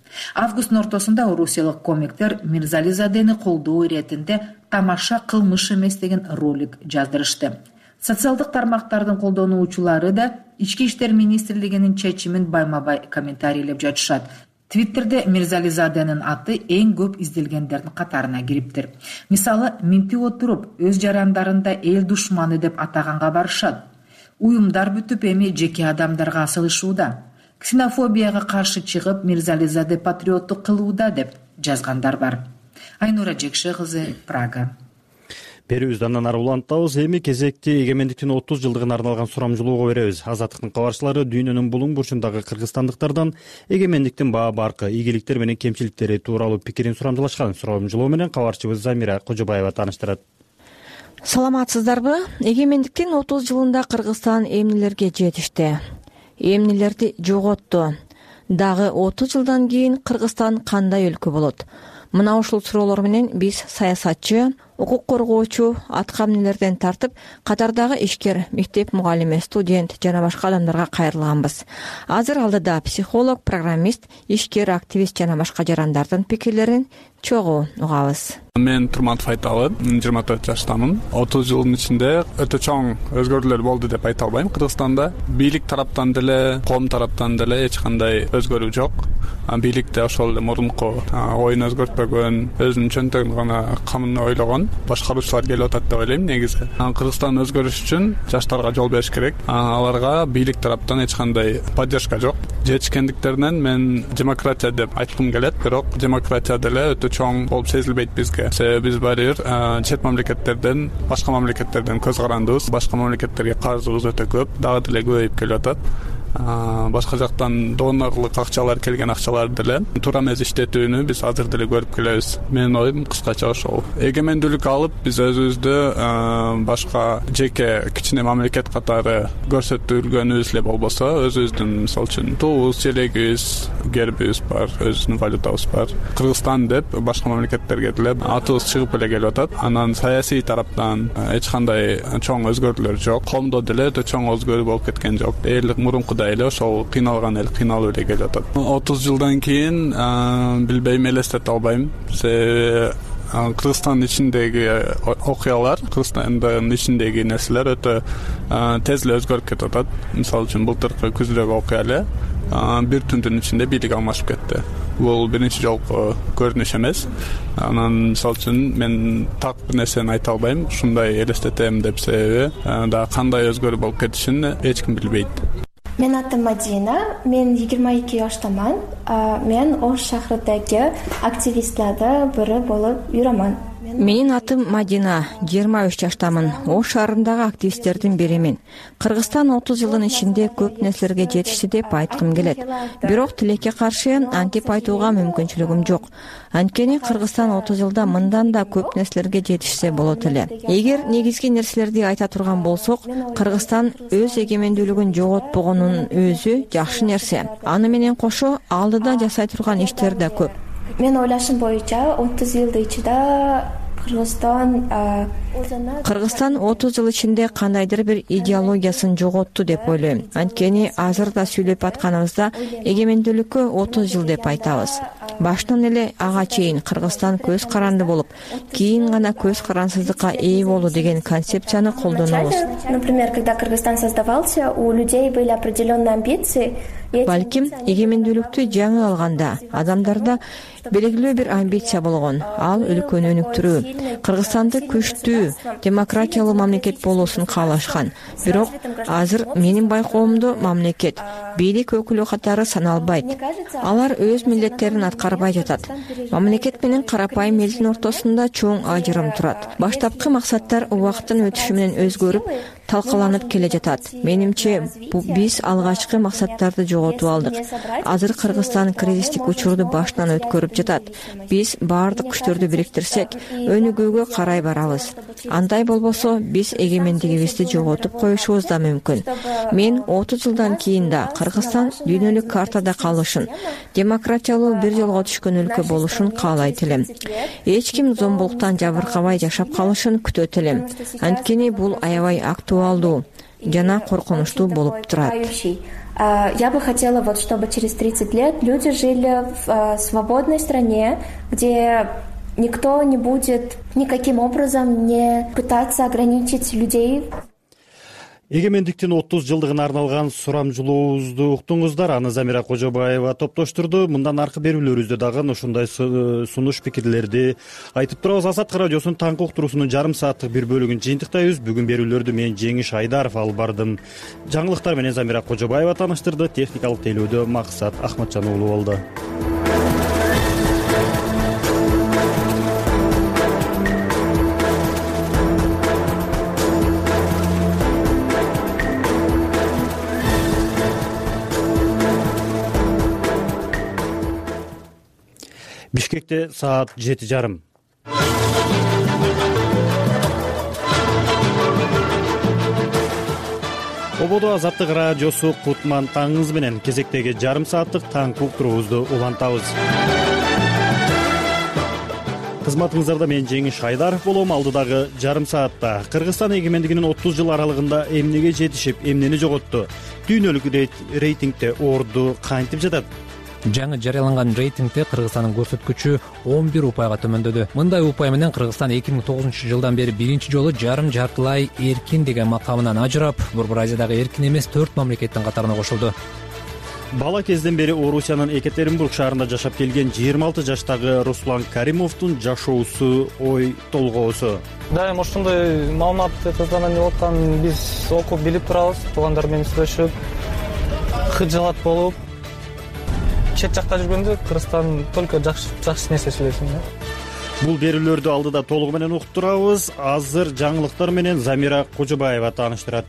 Августтун ортосунда орусиялык комиктер Мирзализадени колдоо иретинде тамаша кылмыш эмес деген ролик жаздырышты. Социалдык тармактардын колдонуучулары да Ички иштер министрлигинин чечимин байма-бай комментарийлеп жатышат. Твиттерде Мирзализаденин аты эң көп изделгендердин катарына кириптир. Мисалы, минти отуруп, өз жарандарында эл душманы деп атаганга барышат. Уюмдар бүтүп эми жеке адамдарга асылышууда. Ксенофобияга каршы чыгып, Мирзализаде патриоттук кылууда деп жазгандар бар. Айнура Жекше кызы, Прага. Берүүбүздү андан ары улантабыз. Эми кезекти эгемендиктин отуз жылдыгына арналган сурамжылоого беребиз. Азаттыктын кабарчылары дүйнөнүн булуң бурчундагы кыргызстандыктардан эгемендиктин баа баркы, ийгиликтери менен кемчиликтери тууралуу пикирин сурамжылашкан. Сурамжылоо менен кабарчыбыз Замира Кожобаева тааныштырат. Саламатсыздарбы? Эгемендиктин отуз жылында Кыргызстан эмнелерге жетишти? Эмнелерди жоготту? Дагы отуз жылдан кийин Кыргызстан кандай өлкө болот? Мына ушул суроолор менен биз саясатчы, укук коргоочу, атка эмнелерден тартып, катардагы ишкер, мектеп мугалими, студент жана башка адамдарга кайрылганбыз. Азыр алдыда психолог, программист, ишкер, активист жана башка жарандардын пикирлерин чогуу угабыз. Мен Турматов Айталы, жыйырма төрт жаштамын. отуз жылдын ичинде өтө чоң өзгөрүүлөр болду деп айта албайм. Кыргызстанда бийлик тараптан деле, коом тараптан деле эч кандай өзгөрүү жок. Бийликте ошол эле мурунку оюн өзгөртпөгөн, өзүнүн чөнтөгүн гана камын ойлогон башкаруучулар келип атат деп ойлойм негизи. Кыргызстан өзгөрүш үчүн жаштарга жол бериш керек. Аларга бийлик тараптан эч кандай поддержка жок. Жетишкендиктеринен мен демократия деп айткым келет, бирок демократия деле өтө чоң болуп сезилбейт бизге. Себеби биз баары бир чет мамлекеттерден, башка мамлекеттерден көз карандыбыз. Башка мамлекеттерге карызыбыз өтө көп, дагы деле көбөйүп келип атат. Башка жактан донорлук акчалар келген акчалар деле туура эмес иштетүүнү биз азыр деле көрүп келебиз. Менин оюм кыскача ошол. Эгемендүүлүк алып биз өзүбүздү башка жеке кичине мамлекет катары көрсөтүлгөнүбүз эле болбосо, өзүбүздүн мисалы үчүн туубуз, желегибиз, гербибиз бар, өзүбүздүн валютабыз бар. Кыргызстан деп башка мамлекеттерге деле атыбыз чыгып эле келип атат. Анан саясий тараптан эч кандай чоң өзгөрүүлөр жок. Коомдо деле өтө чоң өзгөрүү болуп кеткен жок. Эл мурунку эле ошол кыйналган эл кыйналып эле келип атат. отуз жылдан кийин билбейм, элестете албайм. Себеби Кыргызстандын ичиндеги окуялар, Кыргызстандын ичиндеги нерселер өтө тез эле өзгөрүп кетип атат. Мисалы үчүн былтыркы күздөгү окуя эле бир түндүн ичинде бийлик алмашып кетти. Бул биринчи жолку көрүнүш эмес. Анан мисалы үчүн мен так бир нерсени айта албайм, ушундай элестетем деп, себеби да кандай өзгөрүү болуп кетишин эч ким билбейт. Мен атым Мадина, мен жыйырма эки жаштаман. Мен Ош шаарындагы активистлердин бири болуп жүрөмүн. Менин атым Мадина, жыйырма үч жаштамын. Ош шаарындагы активисттердин биримин. Кыргызстан отуз жылдын ичинде көп нерселерге жетишти деп айткым келет. Бирок тилекке каршы антип айтууга мүмкүнчүлүгүм жок. Анткени Кыргызстан отуз жылда мындан да көп нерселерге жетишсе болот эле. Эгер негизги нерселерди айта турган болсок, Кыргызстан өз эгемендүүлүгүн жоготпогонунун өзү жакшы нерсе. Аны менен кошо алдыда жасай турган иштер да көп. Мен ойлашым боюнча отуз жылдын ичинде Кыргызстан Кыргызстан отуз жыл ичинде кандайдыр бир идеологиясын жоготту деп ойлойм. Анткени азыр да сүйлөп атканыбызда эгемендүүлүккө отуз жыл деп айтабыз. Баштан эле ага чейин Кыргызстан көз каранды болуп, кийин гана көз карансыздыкка ээ болуу деген концепцияны колдонобуз. Например, когда Кыргызстан создавался, у людей были определенные амбиции. Балким эгемендүүлүктү жаңы алганда адамдарда белгилүү бир амбиция болгон. Ал өлкөнү өнүктүрүү, Кыргызстанды күчтүү, демократиялуу мамлекет болуусун каалашкан. Бирок азыр менин байкоомдо мамлекет бийлик өкүлү катары саналбайт. Алар өз милдеттерин аткарбай жатат. Мамлекет менен карапайым элдин ортосунда чоң ажырым турат. Баштапкы максаттар убакыттын өтүшү менен өзгөрүп, талкаланып келе жатат. Менимче биз алгачкы максаттарды жоготуп алдык. Азыр Кыргызстан кризистик учурду баштан өткөрүп жатат. Биз баардык күчтөрдү бириктирсек, өнүгүүгө карай барабыз. Андай болбосо биз эгемендигибизди жоготуп коюшубуз да мүмкүн. Мен отуз жылдан кийин да Кыргызстан дүйнөлүк картада калышын, демократиялуу бир жолго түшкөн өлкө болушун каалайт элем. Эч ким зомбулуктан жабыркабай жашап калышын күтөт элем. Анткени бул аябай актуалдуу жана коркунучтуу болуп турат. Я бы хотела, вот, чтобы через тридцать лет люди жили в свободной стране, где никто не будет никаким образом не пытаться ограничить людей. Эгемендиктин отуз жылдыгына арналган сурамжылообузду уктуңуздар. Аны Замира Кожобаева топтоштурду. Мындан аркы берүүлөрүбүздө дагы ушундай сунуш пикирлерди айтып турабыз. Азаттык радиосунун таңкы уктуруусунун жарым сааттык бир бөлүгүн жыйынтыктайбыз. Бүгүн берүүлөрдү мен Жеңиш Айдаров алып бардым. Жаңылыктар менен Замира Кожобаева тааныштырды. Техникалык тейлөөдө Максат Ахматжан уулу болду. Бишкекте саат жети жарым. Ободо Азаттык радиосу Кутман таңыңыз менен кезектеги жарым сааттык таңкы уктуруубузду улантабыз. Кызматыңыздарда мен Жеңиш Айдаров болом. Алдыдагы жарым саатта Кыргызстан эгемендигинин отуз жыл аралыгында эмнеге жетишип, эмнени жоготту? Дүйнөлүк рейтингде орду кантип жатат? Жаңы жарыяланган рейтингде Кыргызстандын көрсөткүчү он бир упайга төмөндөдү. Мындай упай менен Кыргызстан эки миң тогузунчу жылдан бери биринчи жолу жарым жартылай эркин деген макамынан ажырап, Борбор Азиядагы эркин эмес төрт мамлекеттин катарына кошулду. Бала кезден бери Орусиянын Екатеринбург шаарында жашап келген жыйырма алты жаштагы Руслан Каримовдун жашоосу ой толгоосу. Дайым ушундай маалыматты кызганан болуп, биз окуп билип турабыз, туугандар менен сүйлөшүп, хыжалат болуп, чет жакта жүргөндө Кыргызстан только жакшы жакшы нерсе сүйлөйсүң да. Бул берүүлөрдү алдыда толугу менен угуп турабыз. Азыр жаңылыктар менен Замира Кожобаева тааныштырат.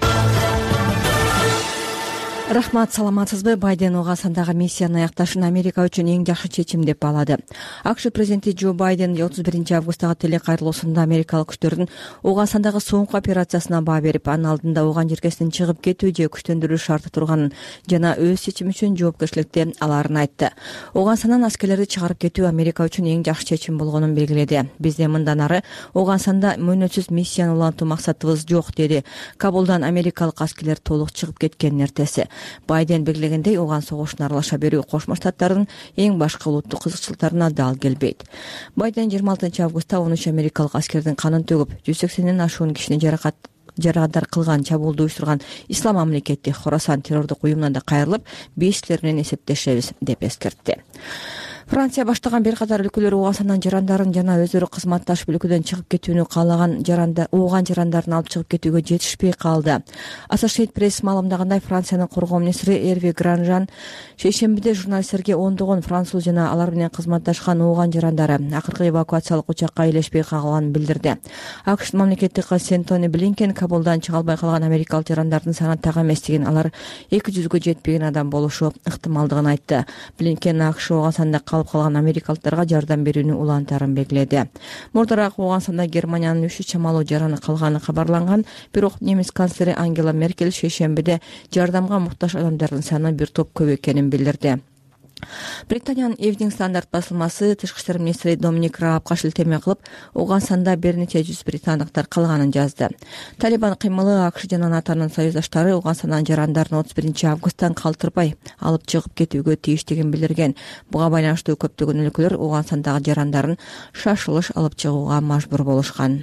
Рахмат, саламатсызбы? Байден Оогансандагы миссиянын аякташын Америка үчүн эң жакшы чечим деп баалады. АКШ президенти Джо Байден отуз биринчи августтагы телекайрылуусунда америкалык күчтөрдүн Оогансандагы соңку операциясына баа берип, анын алдында Ооган жеркесинин чыгып кетүү же күчтөндүрүү шарты турганын жана өз чечими үчүн жоопкерчиликти аларын айтты. Оогансандан аскерлерди чыгарып кетүү Америка үчүн эң жакшы чечим болгонун белгиледи. Бизде мындан ары Оогансанда мөөнөтсүз миссияны улантуу максатыбыз жок, деди. Кабулдан америкалык аскерлер толук чыгып кеткенин эртеси. Байден белгилегендей, Ооган согушуна аралаша берүү Кошмо Штаттардын эң башка улуттук кызыкчылыктарына дал келбейт. Байден жыйырма алтынчы августта он үч америкалык аскердин канын төгүп, жүз сексенден ашуун кишини жаракат жарагадар кылган чабуулду уюштурган Ислам мамлекети Хорасан террордук уюмуна да кайрылып, бейишчилер менен эсептешебиз деп эскертти. Франция баштаган бир катар өлкөлөр Оогансандан жарандарын жана өздөрү кызматташып өлкөдөн чыгып кетүүнү каалаган жарандар Ооган жарандарын алып чыгып кетүүгө жетишпей калды. Associated Press маалымдагандай, Франциянын коргоо министри Эрви Гранжан шейшембиде журналисттерге ондогон француз жана алар менен кызматташкан Ооган жарандары акыркы эвакуациялык учакка ээлешпей калганын билдирди. АКШ мамлекеттик катчысы Энтони Блинкен Кабулдан чыга албай калган америкалык жарандардын саны так эместигин, алар эки жүзгө жетпеген адам болушу ыктымалдыгын айтты. Блинкен АКШ Оогансанда алып калган америкалыктарга жардам берүүнү улантарын белгиледи. Мурдараак Оогансанда Германиянын үч жүз чамалуу жараны калганы кабарланган, бирок немис канцлери Ангела Меркель шейшембиде жардамга муктаж адамдардын саны бир топ көп экенин билдирди. Британиянын Evening Standard басылмасы тышкы иштер министри Доминик Раабка шилтеме кылып, Оогансанда бир нече жүз британдыктар калганын жазды. Талибан кыймылы АКШ жана НАТОнун союздаштары Оогансандан жарандарын отуз биринчи августтан калтырбай алып чыгып кетүүгө тийиштигин билдирген. Буга байланыштуу көптөгөн өлкөлөр Оогансандагы жарандарын шашылыш алып чыгууга мажбур болушкан.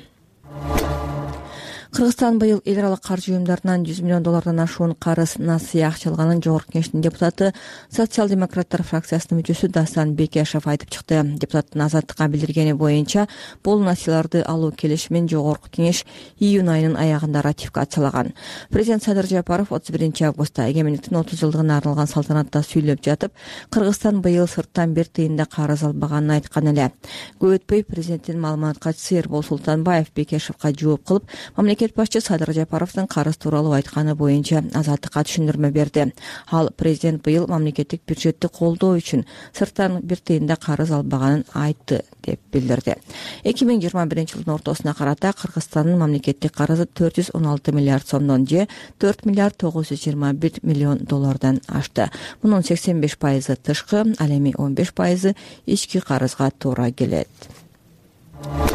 Кыргызстан быйыл эл аралык каржы уюмдарынан жүз миллион доллардан ашуун карыз насыя акча алганын Жогорку Кеңештин депутаты, социал-демократтар фракциясынын мүчөсү Дасан Бекешев айтып чыкты. Депутаттын Азаттыкка билдиргени боюнча, бул насыяларды алуу келишимин Жогорку Кеңеш июнь айынын аягында ратификациялаган. Президент Садыр Жапаров отуз биринчи августта эгемендиктин отуз жылдыгына арналган салтанатта сүйлөп жатып, Кыргызстан быйыл сырттан бир тыйын да карыз албаганын айткан эле. Көп өтпөй президенттин маалымат катчысы Эрбол Султанбаев Бекешевке жооп кылып, мамлекет башчы Садыр Жапаровдун карыз тууралуу айтканы боюнча Азаттыкка түшүндүрмө берди. Ал президент быйыл мамлекеттик бюджетти колдоо үчүн сырттан бир тыйын да карыз албаганын айтты деп билдирди. эки миң жыйырма биринчи жылдын ортосуна карата Кыргызстандын мамлекеттик карызы төрт жүз он алты миллиард сомдон же төрт миллиард тогуз жүз жыйырма бир миллион доллардан ашты. Мунун сексен беш пайызы тышкы, ал эми он беш пайызы ички карызга туура келет.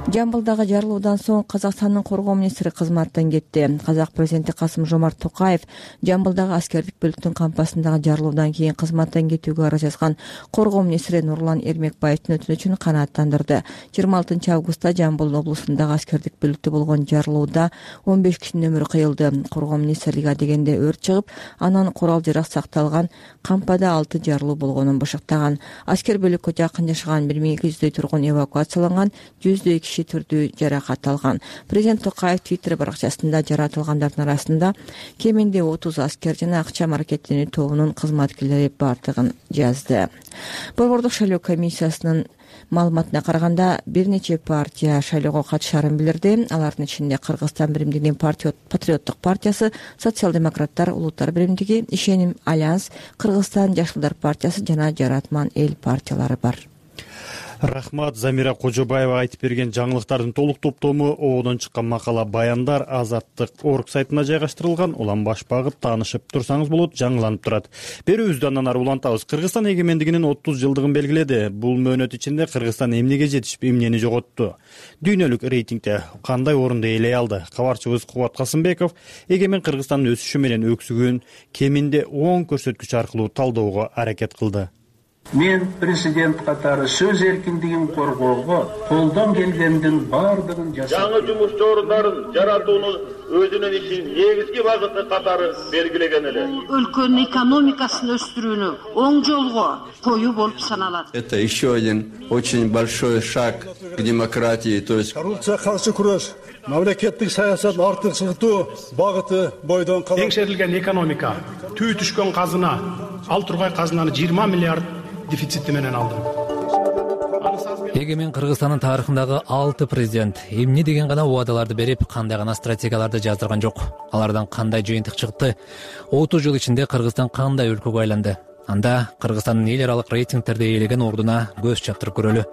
Жамбылдагы жарылуудан соң Казакстандын коргоо министри кызматтан кетти. Казак президенти Касым-Жомарт Токаев Жамбылдагы аскердик бөлүктүн кампасындагы жарылуудан кийин кызматтан кетүүгө арыз жазган коргоо министри Нурлан Эрмекбаевдин өтүнүчүн канааттандырды. жыйырма алтынчы августта Жамбыл облусундагы аскердик бөлүктө болгон жарылууда он беш кишинин өмүрү кыйылды. Коргоо министрлиги адегенде өрт чыгып, анан курал жарак сакталган кампада алты жарылуу болгонун башыктаган. Аскер бөлүккө жакын жашаган бир миң эки жүздөй тургун эвакуацияланган, жүздөй киши түрдүү жаракат алган. Президент Токаев Твиттер баракчасында жаратылгандардын арасында кеминде отуз аскер жана акча маркеттенүү тобунун кызматкерлери бардыгын жазды. Борбордук шайлоо комиссиясынын маалыматына караганда бир нече партия шайлоого катышаарын билдирди. Алардын ичинде Кыргызстан биримдигинин патриоттук партиясы, социал-демократтар, улуттар биримдиги, Ишеним альянс, Кыргызстан жашылдар партиясы жана Жаратман эл партиялары бар. Рахмат. Замира Кожобаева айтып берген жаңылыктардын толук топтому оодон чыккан макала баяндар Азаттык орг сайтына жайгаштырылган. Улам баш багып таанышып турсаңыз болот, жаңыланып турат. Берүүбүздү андан ары улантабыз. Кыргызстан эгемендигинин отуз жылдыгын белгиледи. Бул мөөнөт ичинде Кыргызстан эмнеге жетишип, эмнени жоготту? Дүйнөлүк рейтингде кандай орунду ээлей алды? Кабарчыбыз Кубат Касымбеков эгемен Кыргызстандын өсүшү менен өксүгүн кеминде он көрсөткүч аркылуу талдөөгө аракет кылды. Мен президент катары сөз эркиндигин коргоого колдон келгендин бардыгын жасап, жаңы жумуш орундарын жаратууну өзүнүн ишинин негизги багыты катары белгилеген эле. Өлкөнүн экономикасын өстүрүүнү оң жолго коюу болуп саналат. Это еще один очень большой шаг к демократии, то есть коррупция каршы күрөш, мамлекеттик саясат артыкчылыктуу багыты бойдон калат. Теңшерилген экономика, түү түшкөн казына, ал тургай казынаны жыйырма миллиард дефицити менен алды. Эгемен Кыргызстандын тарыхындагы алты президент эмне деген гана убадаларды берип, кандай гана стратегияларды жаздырган жок. Алардан кандай жыйынтык чыкты? отуз жыл ичинде Кыргызстан кандай өлкөгө айланды? Анда Кыргызстандын эл аралык рейтингтерде ээлеген ордуна көз чаптырып көрөлү.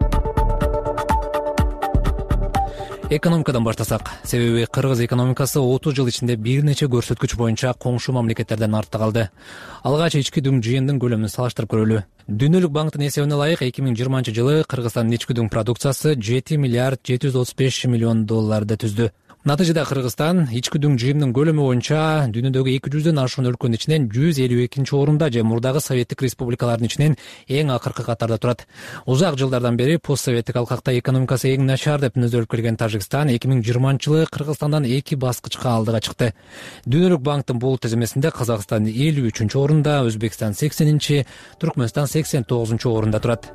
Экономикадан баштасак, себеби Кыргыз экономикасы отуз жыл ичинде бир нече көрсөткүч боюнча коңшу мамлекеттерден артта калды. Алгач ички дүң жыйындын көлөмүн салыштырып көрөлү. Дүйнөлүк банктын эсебине ылайык эки миң жыйырманчы жылы Кыргызстандын ички дүң продукциясы жети миллиард жети жүз отуз беш миллион долларды түздү. Натыйжада Кыргызстан ички дүң жыйымынын көлөмү боюнча дүйнөдөгү эки жүздөн ашуун өлкөнүн ичинен жүз элүү экинчи орунда же мурдагы советтик республикалардын ичинен эң акыркы катарда турат. Узак жылдардан бери постсоветтик алкакта экономикасы эң начар деп мүнөздөлүп келген Тажикстан эки миң жыйырманчы жылы Кыргызстандан эки баскычка алдыга чыкты. Дүйнөлүк банктын бул тизмесинде Казакстан элүү үчүнчү орунда, Өзбекстан сексенинчи, Түркмөнстан сексен тогузунчу орунда турат.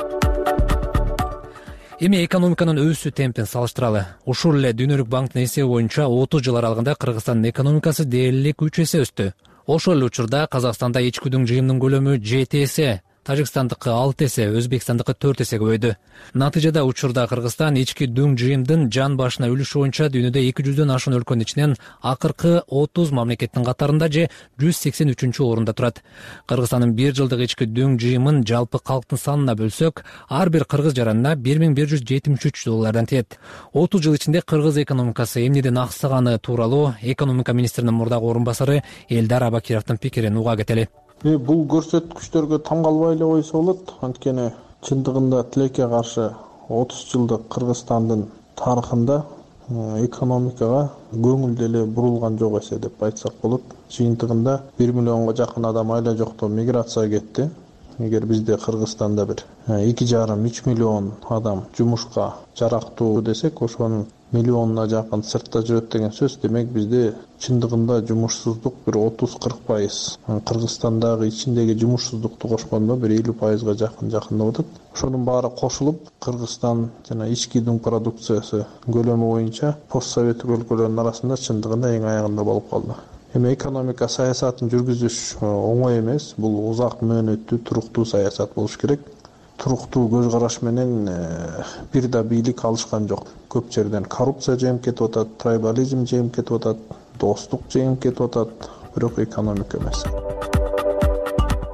Эми экономиканын өсүү темпин салыштыралы. Ушул эле Дүйнөлүк банктын эсеби боюнча отуз жыл аралыгында Кыргызстандын экономикасы дээрлик үч эсе өстү. Ошол эле учурда Казакстанда ички дүң жыйымынын көлөмү жети эсе, Тажикстандыкы алты эсе, Өзбекстандыкы төрт эсе көбөйдү. Натыйжада учурда Кыргызстан ички дүң жыйымдын жан башына үлүшү боюнча дүйнөдө эки жүздөн ашуун өлкөнүн ичинен акыркы отуз мамлекеттин катарында же жүз сексен үчүнчү орунда турат. Кыргызстандын бир жылдык ички дүң жыйымын жалпы калктын санына бөлсөк, ар бир кыргыз жаранына бир миң бир жүз жетимиш үч доллардан тиет. отуз жыл ичинде кыргыз экономикасы эмнеден аксаганы тууралуу экономика министринин мурдагы орун басары Элдар Абакировдун пикирин уга кетели. Бул көрсөткүчтөргө таң калбай эле койсо болот. Анткени чындыгында тилекке каршы отуз жылдык Кыргызстандын тарыхында экономикага көңүл деле бурулган жок эсе деп айтсак болот. Жыйынтыгында бир миллионго жакын адам айла жокто миграция кетти. Эгер бизде Кыргызстанда бир эки жарым үч миллион адам жумушка жарактуу десек, ошонун миллионуна жакын сыртта жүрөт деген сөз. Демек бизде чындыгында жумушсуздук бир отуз кырк пайыз. Кыргызстандагы ичиндеги жумушсуздукту кошкондо бир элүү пайызга жакын жакындап атат. Ошонун баары кошулуп, Кыргызстан жана ички дүң продукциясы көлөмү боюнча постсоветтик өлкөлөрдүн арасында чындыгында эң аягында болуп калды. Эми экономика саясатын жүргүзүш оңой эмес. Бул узак мөөнөттүү, туруктуу саясат болуш керек. Туруктуу көз караш менен бир да бийлик алышкан жок. Көп жерден коррупция жеңип кетип атат, трайбализм жеңип кетип атат, достук жеңип кетип атат, бирок экономика эмес.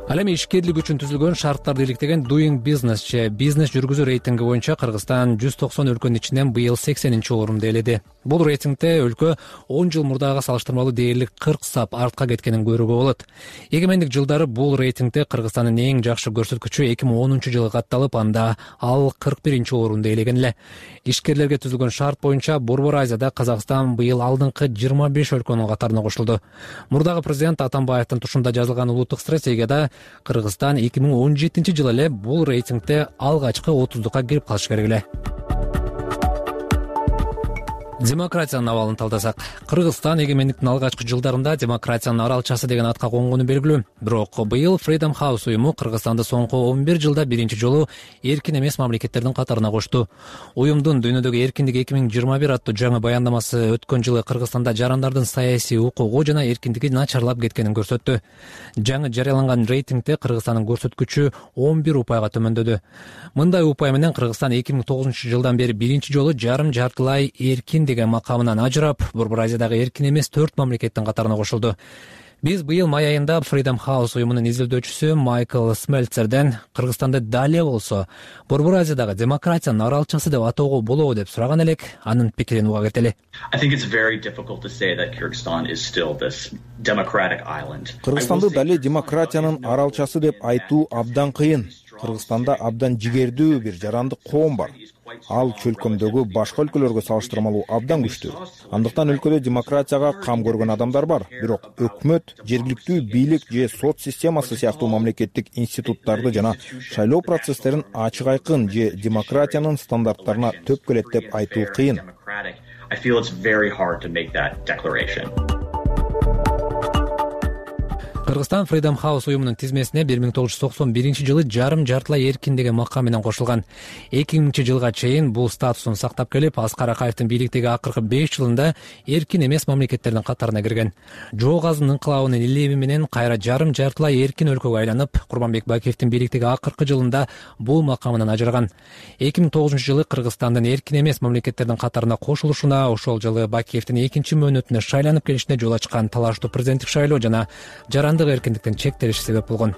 Ал эми ишкерлик үчүн түзүлгөн шарттарды иликтеген Doing Business же бизнес жүргүзүү рейтинги боюнча Кыргызстан жүз токсон өлкөнүн ичинен быйыл сексенинчи орунду ээледи. Бул рейтингде өлкө он жыл мурдага салыштырмалуу дээрлик кырк сап артка кеткенин көрүүгө болот. Эгемендик жылдары бул рейтингде Кыргызстандын эң жакшы көрсөткүчү эки миң онунчу жылы катталып, анда ал кырк биринчи орунду ээлеген эле. Ишкерлерге түзүлгөн шарт боюнча Борбор Азияда Казакстан быйыл алдыңкы жыйырма беш өлкөнүн катарына кошулду. Мурдагы президент Атамбаевдин тушунда жазылган улуттук стратегияда Кыргызстан эки миң он жетинчи жылы эле бул рейтингде алгачкы отуздукка кирип калыш керек эле. Демократиянын абалын талдасак, Кыргызстан эгемендиктин алгачкы жылдарында демократиянын аралчасы деген атка конгону белгилүү. Бирок быйыл Freedom House уюму Кыргызстанды соңку он бир жылда биринчи жолу эркин эмес мамлекеттердин катарына кошту. Уюмдун дүйнөдөгү эркиндик эки миң жыйырма бир аттуу жаңы баяндамасы өткөн жылы Кыргызстанда жарандардын саясий укугу жана эркиндиги начарлап кеткенин көрсөттү. Жаңы жарыяланган рейтингде Кыргызстандын көрсөткүчү он бир упайга төмөндөдү. Мындай упай менен Кыргызстан эки миң тогузунчу жылдан бери биринчи жолу жарым жартылай эркин деген макамынан ажырап, Борбор Азиядагы эркин эмес төрт мамлекеттин катарына кошулду. Биз быйыл май айында Freedom House уюмунун изилдөөчүсү Майкл Смельцерден Кыргызстанды дале болсо Борбор Азиядагы демократиянын аралчасы деп атоого болобу деп сураган элек, анын пикирин уга кетели. Кыргызстанды дале демократиянын аралчасы деп айтуу абдан кыйын. Кыргызстанда абдан жигердүү бир жарандык коом бар. Ал чөлкөмдөгү башка өлкөлөргө салыштырмалуу абдан күчтүү. Андыктан өлкөдө демократияга кам көргөн адамдар бар. Бирок өкмөт, жергиликтүү бийлик же сот системасы сыяктуу мамлекеттик институттарды жана шайлоо процесстерин ачык айкын же демократиянын стандарттарына төп келет деп айтуу кыйын. Кыргызстан Freedom House уюмунун тизмесине бир миң тогуз жүз токсон биринчи жылы жарым жартылай эркин деген макам менен кошулган. эки миңинчи жылга чейин бул статусун сактап келип, Аскар Акаевдин бийликтеги акыркы беш жылында эркин эмес мамлекеттердин катарына кирген. Жоо Казын инкылабынын илеби менен кайра жарым жартылай эркин өлкөгө айланып, Курманбек Бакиевдин бийликтеги акыркы жылында бул макамынан ажыраган. эки миң тогузунчу жылы Кыргызстандын эркин эмес мамлекеттердин катарына кошулушуна, ошол жылы Бакиевдин экинчи мөөнөтүнө шайланып келишине жол ачкан талаштуу президенттик шайлоо жана жарандык эркиндиктин чектелиши себеп болгон.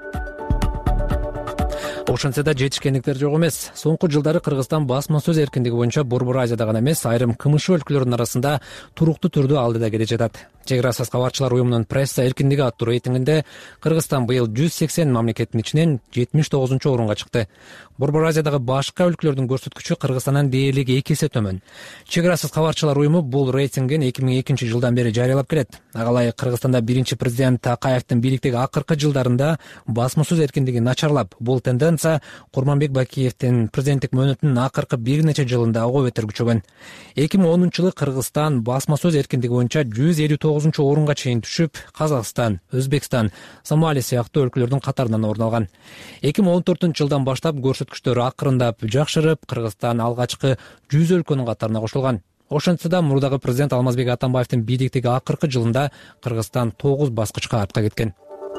Ошентсе да жетишкендиктер жок эмес. Соңку жылдары Кыргызстан басма сөз эркиндиги боюнча Борбор Азияда гана эмес, айрым КМШ өлкөлөрүнүн арасында туруктуу түрдө алдыда келе жатат. Чек арасыз кабарчылар уюмунун пресса эркиндиги аттуу рейтингинде Кыргызстан быйыл жүз сексен мамлекеттин ичинен жетимиш тогузунчу орунга чыкты. Борбор Азиядагы башка өлкөлөрдүн көрсөткүчү Кыргызстандан дээрлиги эки эсе төмөн. Чек арасыз кабарчылар уюму бул рейтингин эки миң экинчи жылдан бери жарыялап келет. Ага ылайык Кыргызстанда биринчи президент Акаевдин бийликтеги акыркы жылдарында басма сөз эркиндиги начарлап, бул тенденция Курманбек Бакиевдин президенттик мөөнөтүнүн акыркы бир нече жылында ого бетер күчөгөн. эки миң онунчу жылы Кыргызстан басма сөз эркиндиги боюнча жүз элүү тогузунчу орунга чейин түшүп, Казакстан, Өзбекстан, Сомали сыяктуу өлкөлөрдүн катарынан орун алган. эки миң он төртүнчү жылдан баштап көрсөткүчтөр акырындап жакшырып, Кыргызстан алгачкы жүз өлкөнүн катарына кошулган. Ошентсе да мурдагы президент Алмазбек Атамбаевдин бийликтеги акыркы жылында Кыргызстан тогуз баскычка артка кеткен.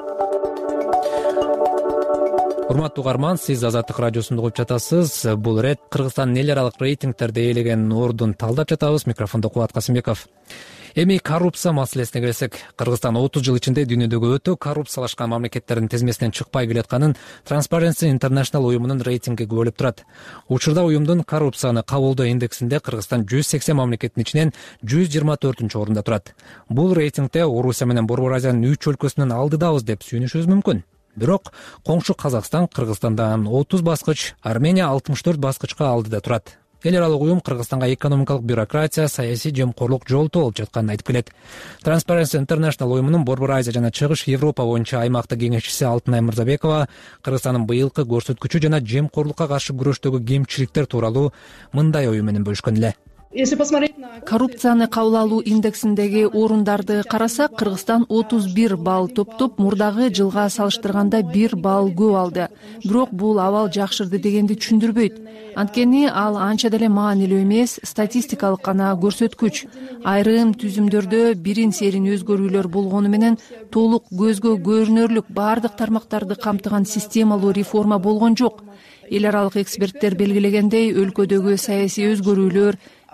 Урматтуу угарман, сиз Азаттык радиосунда угуп жатасыз. Бул ирет Кыргызстандын эл аралык рейтингтерде ээлеген ордун талдап жатабыз. Микрофондо Кубат Касымбеков. Эми коррупция маселесине келсек, Кыргызстан отуз жыл ичинде дүйнөдөгү өтө коррупциялашкан мамлекеттердин тизмесинен чыкпай келатканын Transparency International уюмунун рейтинги күбөлөп турат. Учурда уюмдун коррупцияны кабылдоо индексинде Кыргызстан жүз сексен мамлекеттин ичинен жүз жыйырма төртүнчү орунда турат. Бул рейтингде Орусия менен Борбор Азиянын үч өлкөсүнөн алдыдабыз деп сүйүнүшүбүз мүмкүн. Бирок коңшу Казакстан Кыргызстандан отуз баскыч, Армения алтымыш төрт баскычка алдыда турат. Эл аралык уюм Кыргызстанга экономикалык бюрократия, саясий жемкорлук жолтоо болуп жатканын айтып келет. Transparency International уюмунун Борбор Азия жана Чыгыш Европа боюнча аймактык кеңешчиси Алтынай Мырзабекова Кыргызстандын быйылкы көрсөткүчү жана жемкорлукка каршы күрөштөгү кемчиликтер тууралуу мындай ою менен бөлүшкөн эле. Коррупцияны кабыл алуу индексиндеги орундарды карасак, Кыргызстан отуз бир балл топтоп, мурдагы жылга салыштырганда бир балл көп алды. Бирок бул абал жакшырды дегенди түшүндүрбөйт. Анткени ал анча деле маанилүү эмес, статистикалык гана көрсөткүч. Айрым түзүмдөрдө бирин серин өзгөрүүлөр болгону менен толук көзгө көрүнөрлүк бардык тармактарды камтыган системалуу реформа болгон жок. Эл аралык эксперттер белгилегендей, өлкөдөгү саясий өзгөрүүлөр,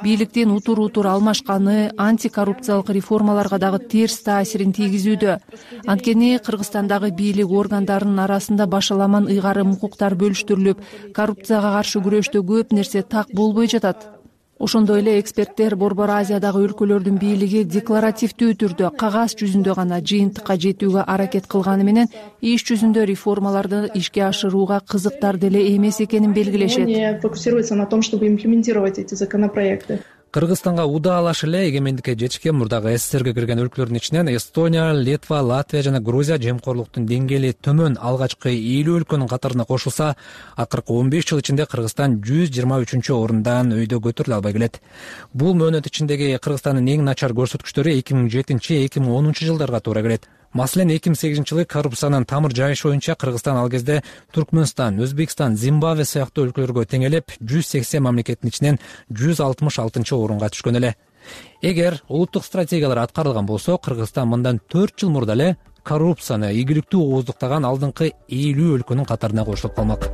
бийликтин утур утур алмашканы антикоррупциялык реформаларга дагы терс таасирин тийгизүүдө. Анткени Кыргызстандагы бийлик органдарынын арасында башаламан ыйгарым укуктар бөлүштүрүлүп, коррупцияга каршы күрөштө көп нерсе так болбой жатат. Ошондой эле эксперттер Борбор Азиядагы өлкөлөрдүн бийлиги декларативдүү түрдө кагаз жүзүндө гана жыйынтыкка жетүүгө аракет кылганы менен иш жүзүндө реформаларды ишке ашырууга кызыктар деле эмес экенин белгилешет. Фокусируется на том, чтобы имплементировать эти законопроекты. Кыргызстанга удаалаш эле эгемендикке жетишкен мурдагы СССРге кирген өлкөлөрдүн ичинен Эстония, Литва, Латвия жана Грузия жемкорлуктун деңгээли төмөн алгачкы элүү өлкөнүн катарына кошулса, акыркы он беш жыл ичинде Кыргызстан жүз жыйырма үчүнчү орундан өйдө көтөрүлө албай келет. Бул мөөнөт ичиндеги Кыргызстандын эң начар көрсөткүчтөрү эки миң жетинчи эки миң онунчу жылдарга туура келет. Маселен, эки миң сегизинчи жылы коррупциянын тамыр жайышы боюнча Кыргызстан ал кезде Туркмөнстан, Өзбекстан, Зимбабве сыяктуу өлкөлөргө теңелеп, жүз сексен мамлекеттин ичинен жүз алтымыш алтынчы орунга түшкөн эле. Эгер улуттук стратегиялар аткарылган болсо, Кыргызстан мындан төрт жыл мурда эле коррупцияны ийгиликтүү ооздуктаган алдыңкы элүү өлкөнүн катарына кошулуп калмак.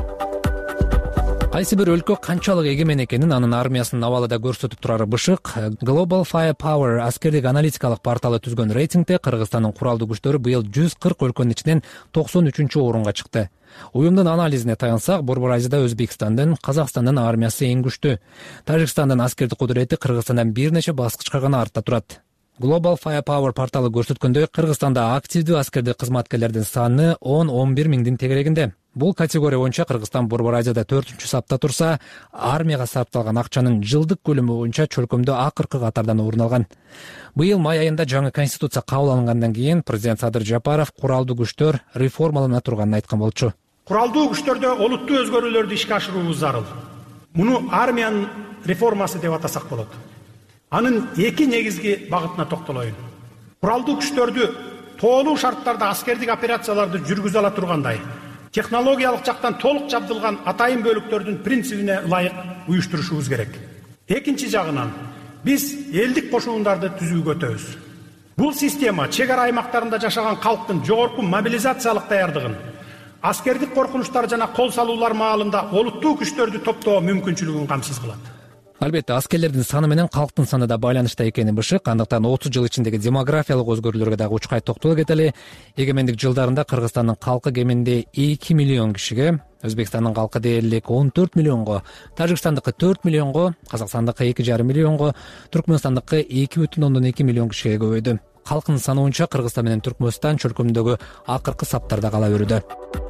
Кайсы бир өлкө канчалык эгемен экенин анын армиясынын абалы да көрсөтүп турары бышык. Global Firepower аскердик аналитикалык порталы түзгөн рейтингде Кыргызстандын куралдуу күчтөрү быйыл жүз кырк өлкөнүн ичинен токсон үчүнчү орунга чыкты. Уюмдун анализине таянсак, Борбор Азияда Өзбекстандын, Казакстандын армиясы эң күчтүү. Тажикстандын аскердик кудурети Кыргызстандан бир нече баскычка гана артта турат. Global Firepower порталы көрсөткөндөй, Кыргызстанда активдүү аскердик кызматкерлердин саны он он бир миңдин тегерегинде. Бул категория боюнча Кыргызстан Борбор Азияда төртүнчү сапта турса, армияга сарпталган акчанын жылдык көлөмү боюнча чөлкөмдө акыркы катардан орун алган. Быйыл май айында жаңы конституция кабыл алынгандан кийин президент Садыр Жапаров куралдуу күчтөр реформалана турганын айткан болчу. Куралдуу күчтөрдө олуттуу өзгөрүүлөрдү ишке ашыруубуз зарыл. Муну армиянын реформасы деп атасак болот. Анын эки негизги багытына токтолоюн. Куралдуу күчтөрдү тоолуу шарттарда аскердик операцияларды жүргүзө ала тургандай, технологиялык жактан толук жабдылган атайын бөлүктөрдүн принцибине ылайык уюштурушубуз керек. Экинчи жагынан биз элдик кошуундарды түзүүгө өтөбүз. Бул система чек ара аймактарында жашаган калктын жогорку мобилизациялык даярдыгын, аскердик коркунучтар жана кол салуулар маалында олуттуу күчтөрдү топтоо мүмкүнчүлүгүн камсыз кылат. Албетте, аскерлердин саны менен калктын саны да байланышта экени бышык. Андыктан отуз жыл ичиндеги демографиялык өзгөрүүлөргө дагы учкай токтоло кетели. Эгемендик жылдарында Кыргызстандын калкы кеминде эки миллион кишиге, Өзбекстандын калкы дээрлик он төрт миллионго, Тажикстандыкы төрт миллионго, Казакстандыкы эки жарым миллионго, Туркмөнстандыкы эки бүтүн ондон эки миллион кишиге көбөйдү. Калкынын саны боюнча Кыргызстан менен Түркмөнстан чөлкөмдөгү акыркы саптарда кала берүүдө.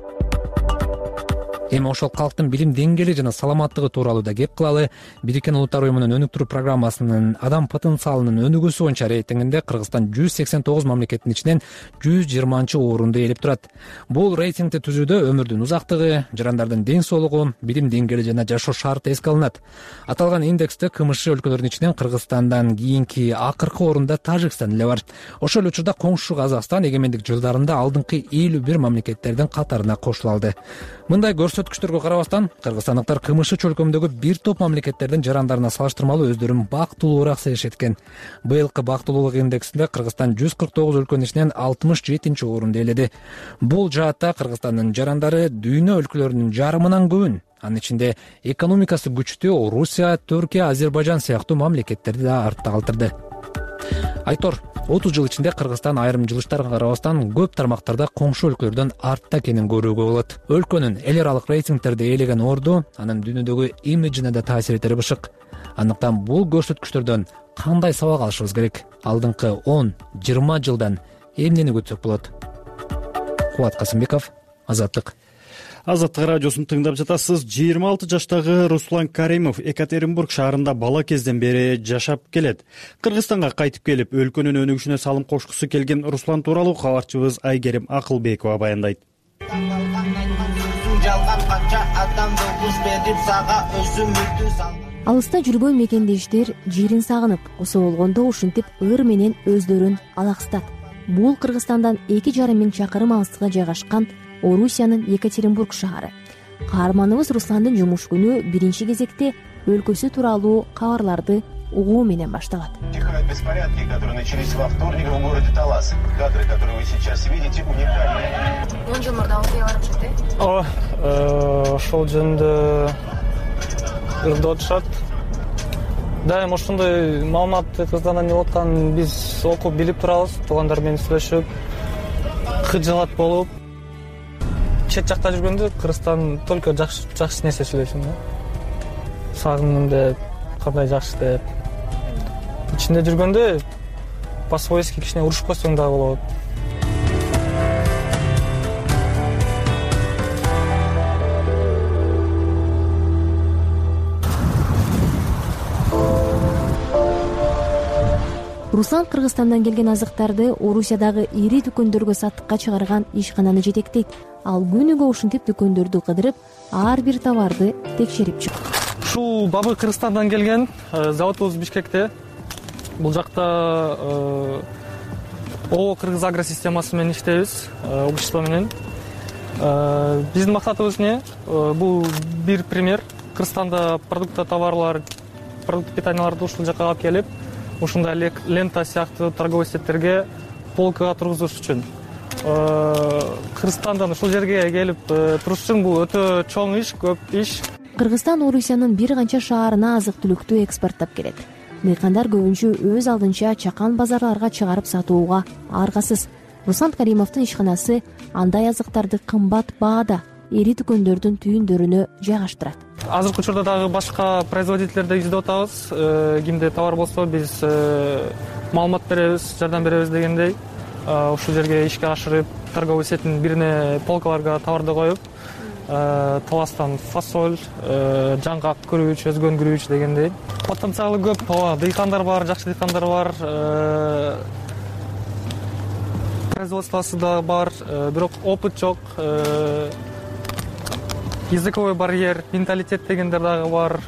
Эми ошол калктын билим деңгээли жана саламаттыгы тууралуу да кеп кылалы. Бириккен Улуттар уюмунун өнүктүрүү программасынын адам потенциалынын өнүгүүсү боюнча рейтингинде Кыргызстан жүз сексен тогуз мамлекеттин ичинен жүз жыйырманчы орунду ээлеп турат. Бул рейтингди түзүүдө өмүрдүн узактыгы, жарандардын ден соолугу, билим деңгээли жана жашоо шарты эске алынат. Аталган индексте КМШ өлкөлөрүнүн ичинен Кыргызстандан кийинки акыркы орунда Тажикстан эле бар. Ошол учурда коңшу Казакстан эгемендик жылдарында алдыңкы элүү бир мамлекеттердин катарына кошула алды. Мындай көрсөткүчтөргө карабастан, кыргызстандыктар КМШ чөлкөмдөгү бир топ мамлекеттердин жарандарына салыштырмалуу өздөрүн бактылуураак сезишет. Быйылкы бактылуулук индексинде Кыргызстан жүз кырк тогуз өлкөнүн ичинен алтымыш жетинчи орунду ээледи. Бул жаатта Кыргызстандын жарандары дүйнө өлкөлөрүнүн жарымынан көбүн, анын ичинде экономикасы күчтүү Русия, Түркия, Азербайжан сыяктуу мамлекеттерди да артта калтырды. Айтор, отуз жыл ичинде Кыргызстан айрым жылыштарга карабастан көп тармактарда коңшу өлкөлөрдөн артта экенин көрүүгө болот. Өлкөнүн эл аралык рейтингтерде ээлеген орду анын дүйнөдөгү имиджине да таасир этери бышык. Андыктан бул көрсөткүчтөрдөн кандай сабак алышыбыз керек? Алдыңкы он жыйырма жылдан эмнени күтсөк болот? Кубат Касымбеков, Азаттык. Азаттык радиосун тыңдап жатасыз. жыйырма алты жаштагы Руслан Каримов Екатеринбург шаарында бала кезден бери жашап келет. Кыргызстанга кайтып келип, өлкөнүн өнүгүшүнө салым кошкусу келген Руслан тууралуу кабарчыбыз Айгерим Акылбекова баяндайт. Алыста жүргөн мекендештер жерин сагынып, куса болгондо ушинтип ыр менен өздөрүн алаксытат. Бул Кыргызстандан эки жарым миң чакырым алыстыкта жайгашкан Орусиянын Екатеринбург шаары. Каарманыбыз Русландын жумуш күнү биринчи кезекте өлкөсү тууралуу кабарларды угуу менен башталат. Тихают беспорядки, которые начались во вторник в городе Талас. Кадры, которые вы сейчас видите, уникальные. он жыл мурда окуя барып жүрдү. О, ошол жөнүндө ырдап атышат. дайым ошондой маалыматты кыргызстандан келип атканын биз окуп билип турабыз. Туугандар менен сүйлөшүп, кыжалат болуп, чет жакта жүргөндө Кыргызстан только жакшы жакшы нерсе сүйлөшөм да. Сагындым деп, кандай жакшы деп. Ичинде жүргөндө по-свойски кичине урушуп койсоң да болот. Руслан Кыргызстандан келген азыктарды Орусиядагы ири дүкөндөргө саттыкка чыгарган ишкананы жетектейт. Ал күнүгө ушинтип дүкөндөрдү кыдырып, ар бир товарды текшерип чыгат. Ушул бабы Кыргызстандан келген, заводубуз Бишкекте. Бул жакта ООО Кыргыз агро системасы менен иштейбиз, общество менен. Биздин максатыбыз эмне? Бул бир пример. Кыргызстанда продукты, товарлар, продукты питанияларды ушул жака алып келип, ушундай лента сыяктуу торговый сеттерге полкага тургузуш үчүн. Кыргызстандан ушул жерге келип туруш үчүн бул өтө чоң иш, көп иш. Кыргызстан Орусиянын бир канча шаарына азык-түлүктү экспорттап келет. Дыйкандар көбүнчө өз алдынча чакан базарларга чыгарып сатууга аргасыз. Руслан Каримовдун ишканасы андай азыктарды кымбат баада ири дүкөндөрдүн түйүндөрүнө жайгаштырат. Азыркы учурда дагы башка производительдерди издеп атабыз. Кимде товар болсо биз маалымат беребиз, жардам беребиз дегендей. Ушул жерге ишке ашырып, торговый сеттин бирине полкаларга товарды коюп, таластан фасоль, жаңгак күрүч, өзгөн күрүч дегендей. Потенциалы көп, дыйкандар бар, жакшы дыйкандар бар. Производствосы да бар, бирок опыт жок. Языковой барьер, менталитет дегендер дагы бар.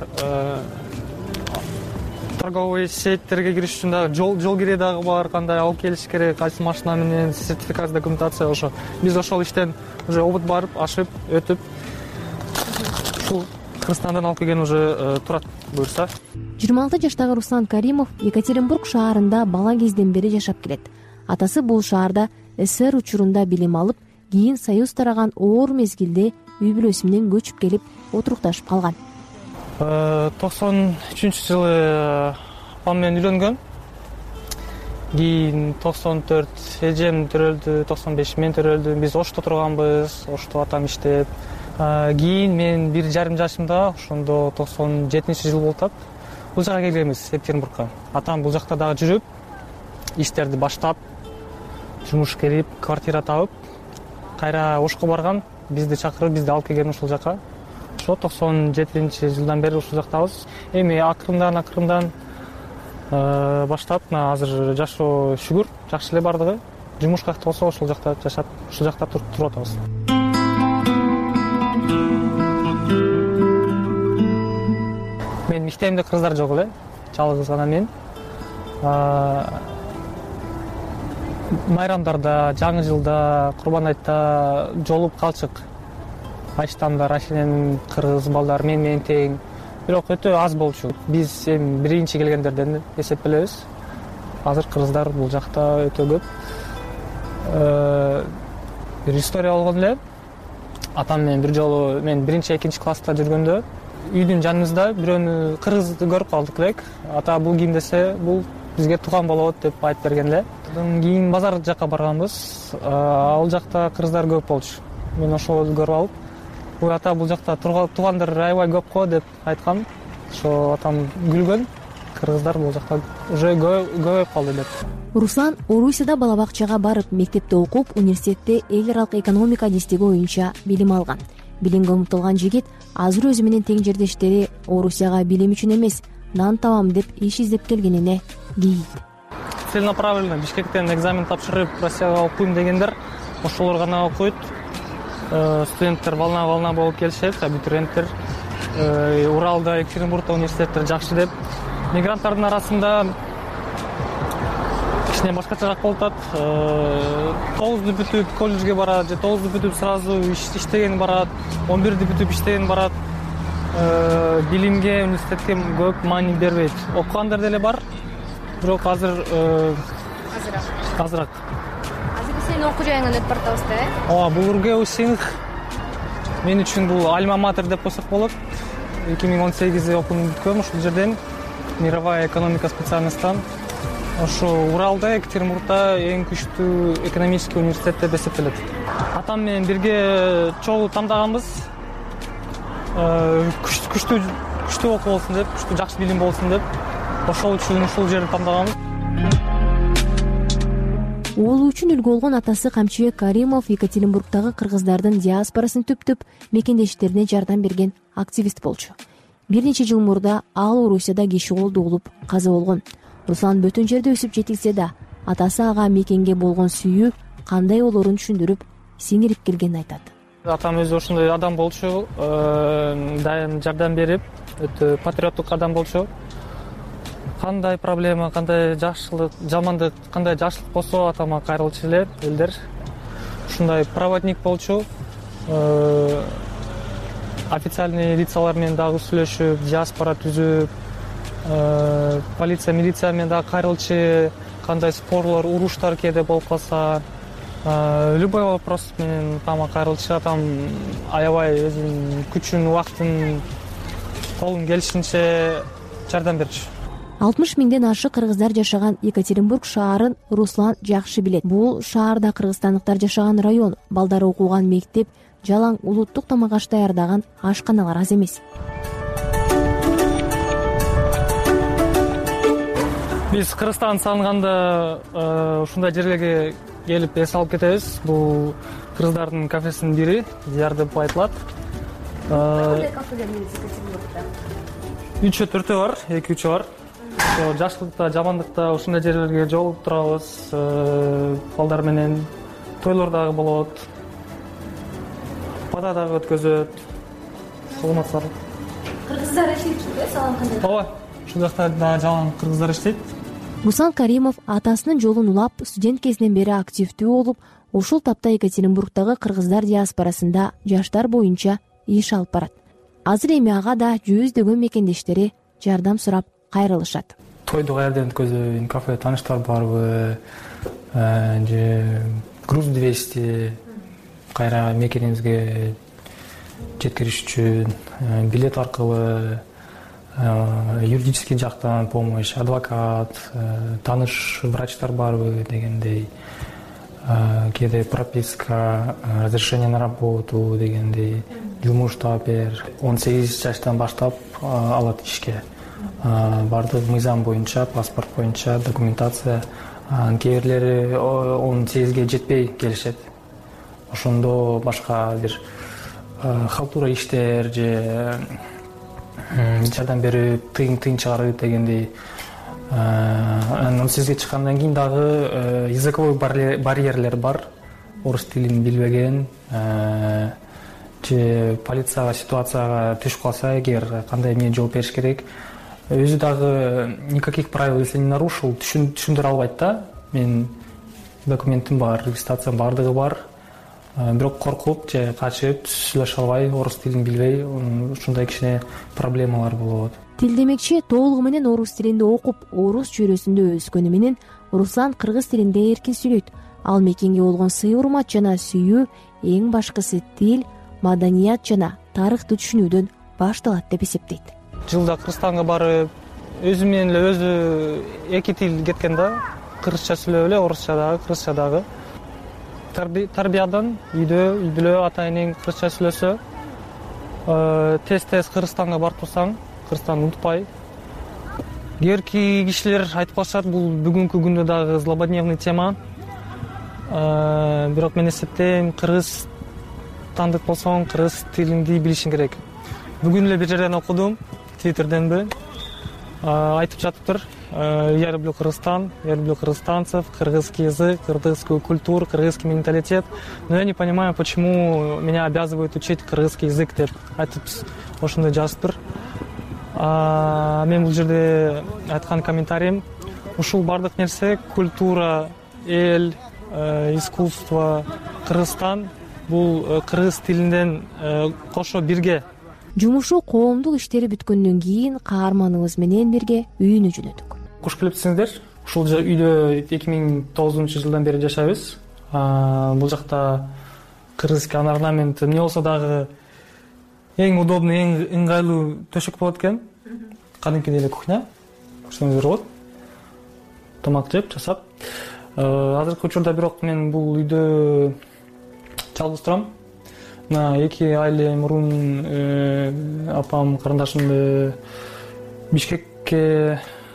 Торговый сеттерге кириш үчүн дагы жол жол кире дагы бар, кандай алып келиш керек, кайсы машина менен, сертификат, документация ошо. Биз ошол иштен уже опыт барып, ашып, өтүп, ушул Кыргызстандан алып келген уже турат буюрса. жыйырма алты жаштагы Руслан Каримов Екатеринбург шаарында бала кезден бери жашап келет. Атасы бул шаарда СССР учурунда билим алып, кийин Союз тараган оор мезгилде үй бүлөсү менен көчүп келип отурукташып калган. токсон үчүнчү жылы апам менен үйлөнгөн. Кийин токсон төрт эжем төрөлдү, токсон беш мен төрөлдүм. Биз Ошто турганбыз, Ошто атам иштеп. Кийин мен бир жарым жашымда, ошондо токсон жетинчи жыл болуп атат. Бул жака келгенбиз, Екатеринбургка. Атам бул жакта дагы жүрүп, иштерди баштап, жумуш кирип, квартира табып, кайра Ошко барган. Бизди чакырып, бизди алып келген ушул жака. Ошо токсон жетинчи жылдан бери ушул жактабыз. Эми акырындан акырындан баштап, азыр жашоо шүгүр, жакшы эле бардыгы. Жумуш кайсы болсо ушул жакта жашап, ушул жакта туруп атабыз. Мен мектебимде кыргыздар жок эле, жалгыз гана мен. Майрамдарда, жаңы жылда, Курбан айтта жолуп калчык. Айштандар, ашенен кыргыз балдар мен менен тең. Бирок өтө аз болчу. Биз эми биринчи келгендерден эсептелебиз. Азыр кыргыздар бул жакта өтө көп. Бир история болгон эле. Атам менен бир жолу мен биринчи, экинчи класста жүргөндө үйдүн жаныбызда бирөөнү кыргызды көрүп калдык элек. Ата бул ким десе, бул бизге тууган болот деп айтып берген эле. Андан кийин базар жака барганбыз. Ал жакта кыргыздар көп болчу. Мен ошол көрүп алып, бул ата бул жакта туугандар аябай көп го деп айткан. Ошо атам күлгөн. Кыргыздар бул жакта уже көбөйүп калды деп. Руслан Орусияда бала бакчага барып, мектепте окуп, университетте эл аралык экономика адистиги боюнча билим алган. Билимге умтулган жигит азыр өзү менен тең жердештери Орусияга билим үчүн эмес, нан табам деп иш издеп келгенине кейийт. Целенаправленно Бишкектен экзамен тапшырып, Россияга окуйм дегендер ошолор гана окуйт. Студенттер волна-волна болуп келишет, абитуриенттер. Уралда, Екатеринбургда университеттер жакшы деп. Мигранттардын арасында кичине башкачараак болуп атат. тогузду бүтүп колледжге барат, же тогузду бүтүп сразу иштеген барат, он бирди бүтүп иштеген барат. Билимге, университетке көп маани бербейт. Окугандар деле бар, бирок азыр азыраак. Азыраак. Азыр сенин окуу жайыңан өтүп баратабызда, э? Ооба, бул Ургеусинг мен үчүн бул альма матер деп койсок болот. эки миң он сегизде окуум бүткөм ушул жерден. мировая экономика специальностьтан ошо Уралда, Екатеринбургда эң күчтүү экономический университет деп эсептелет. Атам менен бирге чогуу тандаганбыз. Күчтүү күчтүү окуу болсун деп, күчтүү жакшы билим болсун деп, ошол үчүн ушул жерди тандаганбыз. Оолу үчүн үлгү болгон атасы Камчыбек Каримов Екатеринбургдагы кыргыздардын диаспорасын түптүп мекендештерине жардам берген активист болчу. Бир нече жыл мурда ал Орусияда киши колду угулуп каза болгон. Руслан бүтүн жерде өсүп жетилсе да, атасы ага мекенге болгон сүйүү кандай болорун түшүндүрүп, сиңирип келгенин айтат. Атам өзү ошондой адам болчу, дайым жардам берип, өтө патриоттук адам болчу. Кандай проблема, кандай жакшылык, жамандык, кандай жакшылык болсо атама кайрылчу эле элдер. Ушундай проводник болчу. Официальный лицалар менен дагы сүйлөшүп, диаспора түзүп, полиция, милиция менен дагы кайрылчу, кандай спорлор, уруштар кээде болуп калса, любой вопрос менен атама кайрылчу. Атам аябай өзүнүн күчүн, убактын, колун келишинче жардам берчү. алтымыш миңден ашык кыргыздар жашаган Екатеринбург шаарын Руслан жакшы билет. Бул шаарда кыргызстандыктар жашаган район, балдары окуган мектеп, жалаң улуттук тамак аш даярдаган ашканалар аз эмес. Биз Кыргызстан салынганда ушундай жерлерге келип эс алып кетебиз. Бул кыргыздардын кафесинин бири, Дияр деп айтылат. Кандай кафелер негизи Екатеринбургда? үчөө төртөө бар, эки үчөө бар. Жакшылыкта, жамандыкта ушундай жерлерге жолугуп турабыз. Балдар менен тойлор дагы болот. Бада дагы өткөзөт. Саламатсыздар. Кыргыздар иштейт, салам кандай? Ооба, ушул жакта дагы жалаң кыргыздар иштейт. Руслан Каримов атасынын жолун улап, студент кезинен бери активдүү болуп, ушул тапта Екатеринбургдагы кыргыздар диаспорасында жаштар боюнча иш алып барат. Азыр эми ага да жүздөгөн мекендештери жардам сурап кайрылышат. Тойду каерден өткөзөйүн, кафе тааныштар барбы, же груз двести кайра мекенибизге жеткириш үчүн билет аркылы, юридический жактан помощь, адвокат, тааныш врачтар барбы дегендей, кээде прописка, разрешение на работу дегендей, жумуш таап бер. он сегиз жаштан баштап алат ишке. Бардык мыйзам боюнча, паспорт боюнча, документация. Кээ бирлери он сегизге жетпей келишет. Ошондо башка бир халтура иштер же жардам берип, тыйын-тыйын чыгарып дегендей. он сегизге чыккандан кийин дагы языковой барьерлер бар. Орус тилин билбеген, же полицияга, ситуацияга түшүп калса, эгер кандай эмне жооп бериш керек. Өзү дагы никаких правил если не нарушил, түшүндүрө албайт да. Мен документим бар, регистрациям бардыгы бар. Бирок коркуп же качып сүйлөшө албай, орус тилин билбей, ушундай кичине проблемалар болот. Тил демекчи толугу менен орус тилинде окуп, орус чөйрөсүндө өскөнү менен Руслан кыргыз тилинде эркин сүйлөйт. Ал мекенге болгон сый урмат жана сүйүү эң башкысы тил, маданият жана тарыхты түшүнүүдөн башталат деп эсептейт. Жылда Кыргызстанга барып, өзү менен эле өзү эки тил кеткен да. Кыргызча сүйлөп эле, орусча дагы, кыргызча дагы. Тарбиядан үйдө, үй-бүлө ата энең кыргызча сүйлөсө, тез-тез Кыргызстанга барып турсаң, Кыргызстанды унутпай. Кээки кишилер айтып калышат, бул бүгүнкү күндө дагы злободневный тема. Бирок мен эсептейм, кыргызстандык болсоң, кыргыз тилинди билишиң керек. Бүгүн эле бир жерден окудум, Твиттерденби. Айтып жатыптыр. Я люблю Кыргызстан, я люблю кыргызстанцев, кыргызский язык, кыргызскую культуру, кыргызский менталитет. Но я не понимаю, почему меня обязывают учить кыргызский язык деп айтып ошондой жазыптыр. Мен бул жерде айткан комментарием, ушул бардык нерсе культура, эл, искусство, Кыргызстан бул кыргыз тилинден кошо бирге. Жумушу коомдук иштери бүткөндөн кийин каарманыбыз менен бирге үйүнө жөнөдүк. Куш келипсиңиздер. Ушул үйдө эки миң тогузунчу жылдан бери жашайбыз. Бул жакта кыргызский орнамент эмне болсо дагы эң удобный, эң ыңгайлуу төшөк болот экен. Кадимкидей эле кухня. көрсөңүздөр болот. Тамак жеп жасап. Азыркы учурда бирок мен бул үйдө жалгыз турам. Мына эки айлы мурун апам карындашымды Бишкекке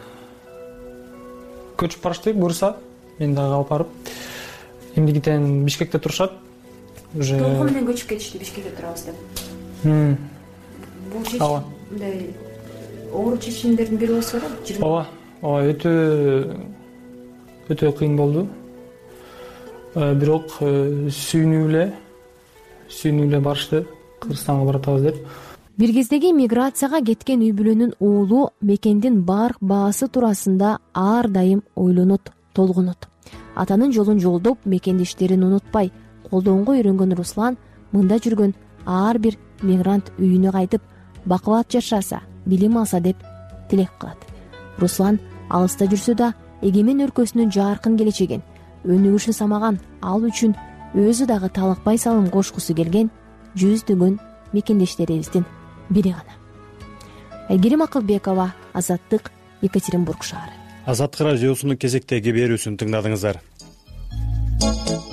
көчүп барышты, буюрса мен дагы алып барып. Эмдигиден Бишкекте турушат. Уже толугу менен көчүп кетишти Бишкекте турабыз деп. Бул чечим мындай оор чечимдердин бири болсо да. Ооба, ооба, өтө өтө кыйын болду. Бирок сүйүнүп эле, сүйүнүп эле барышты, Кыргызстанга баратабыз деп. Бир кездеги миграцияга кеткен үй бүлөнүн уулу мекендин барк баасы туурасында ар дайым ойлонот, толгонот. Атанын жолун жолдоп, мекендештерин унутпай, колдонго үйрөнгөн Руслан мында жүргөн ар бир мигрант үйүнө кайтып, бакубат жашаса, билим алса деп тилек кылат. Руслан алыста жүрсө да эгемен өлкөсүнүн жаркын келечегин, өнүгүшүн самаган, ал үчүн өзү дагы талыкпай салым кошкусу келген жүздөгөн мекендештерибиздин бири гана. Айгерим Акылбекова, Азаттык, Екатеринбург шаары. Азаттык радиосунун кезектеги берүүсүн тыңдадыңыздар.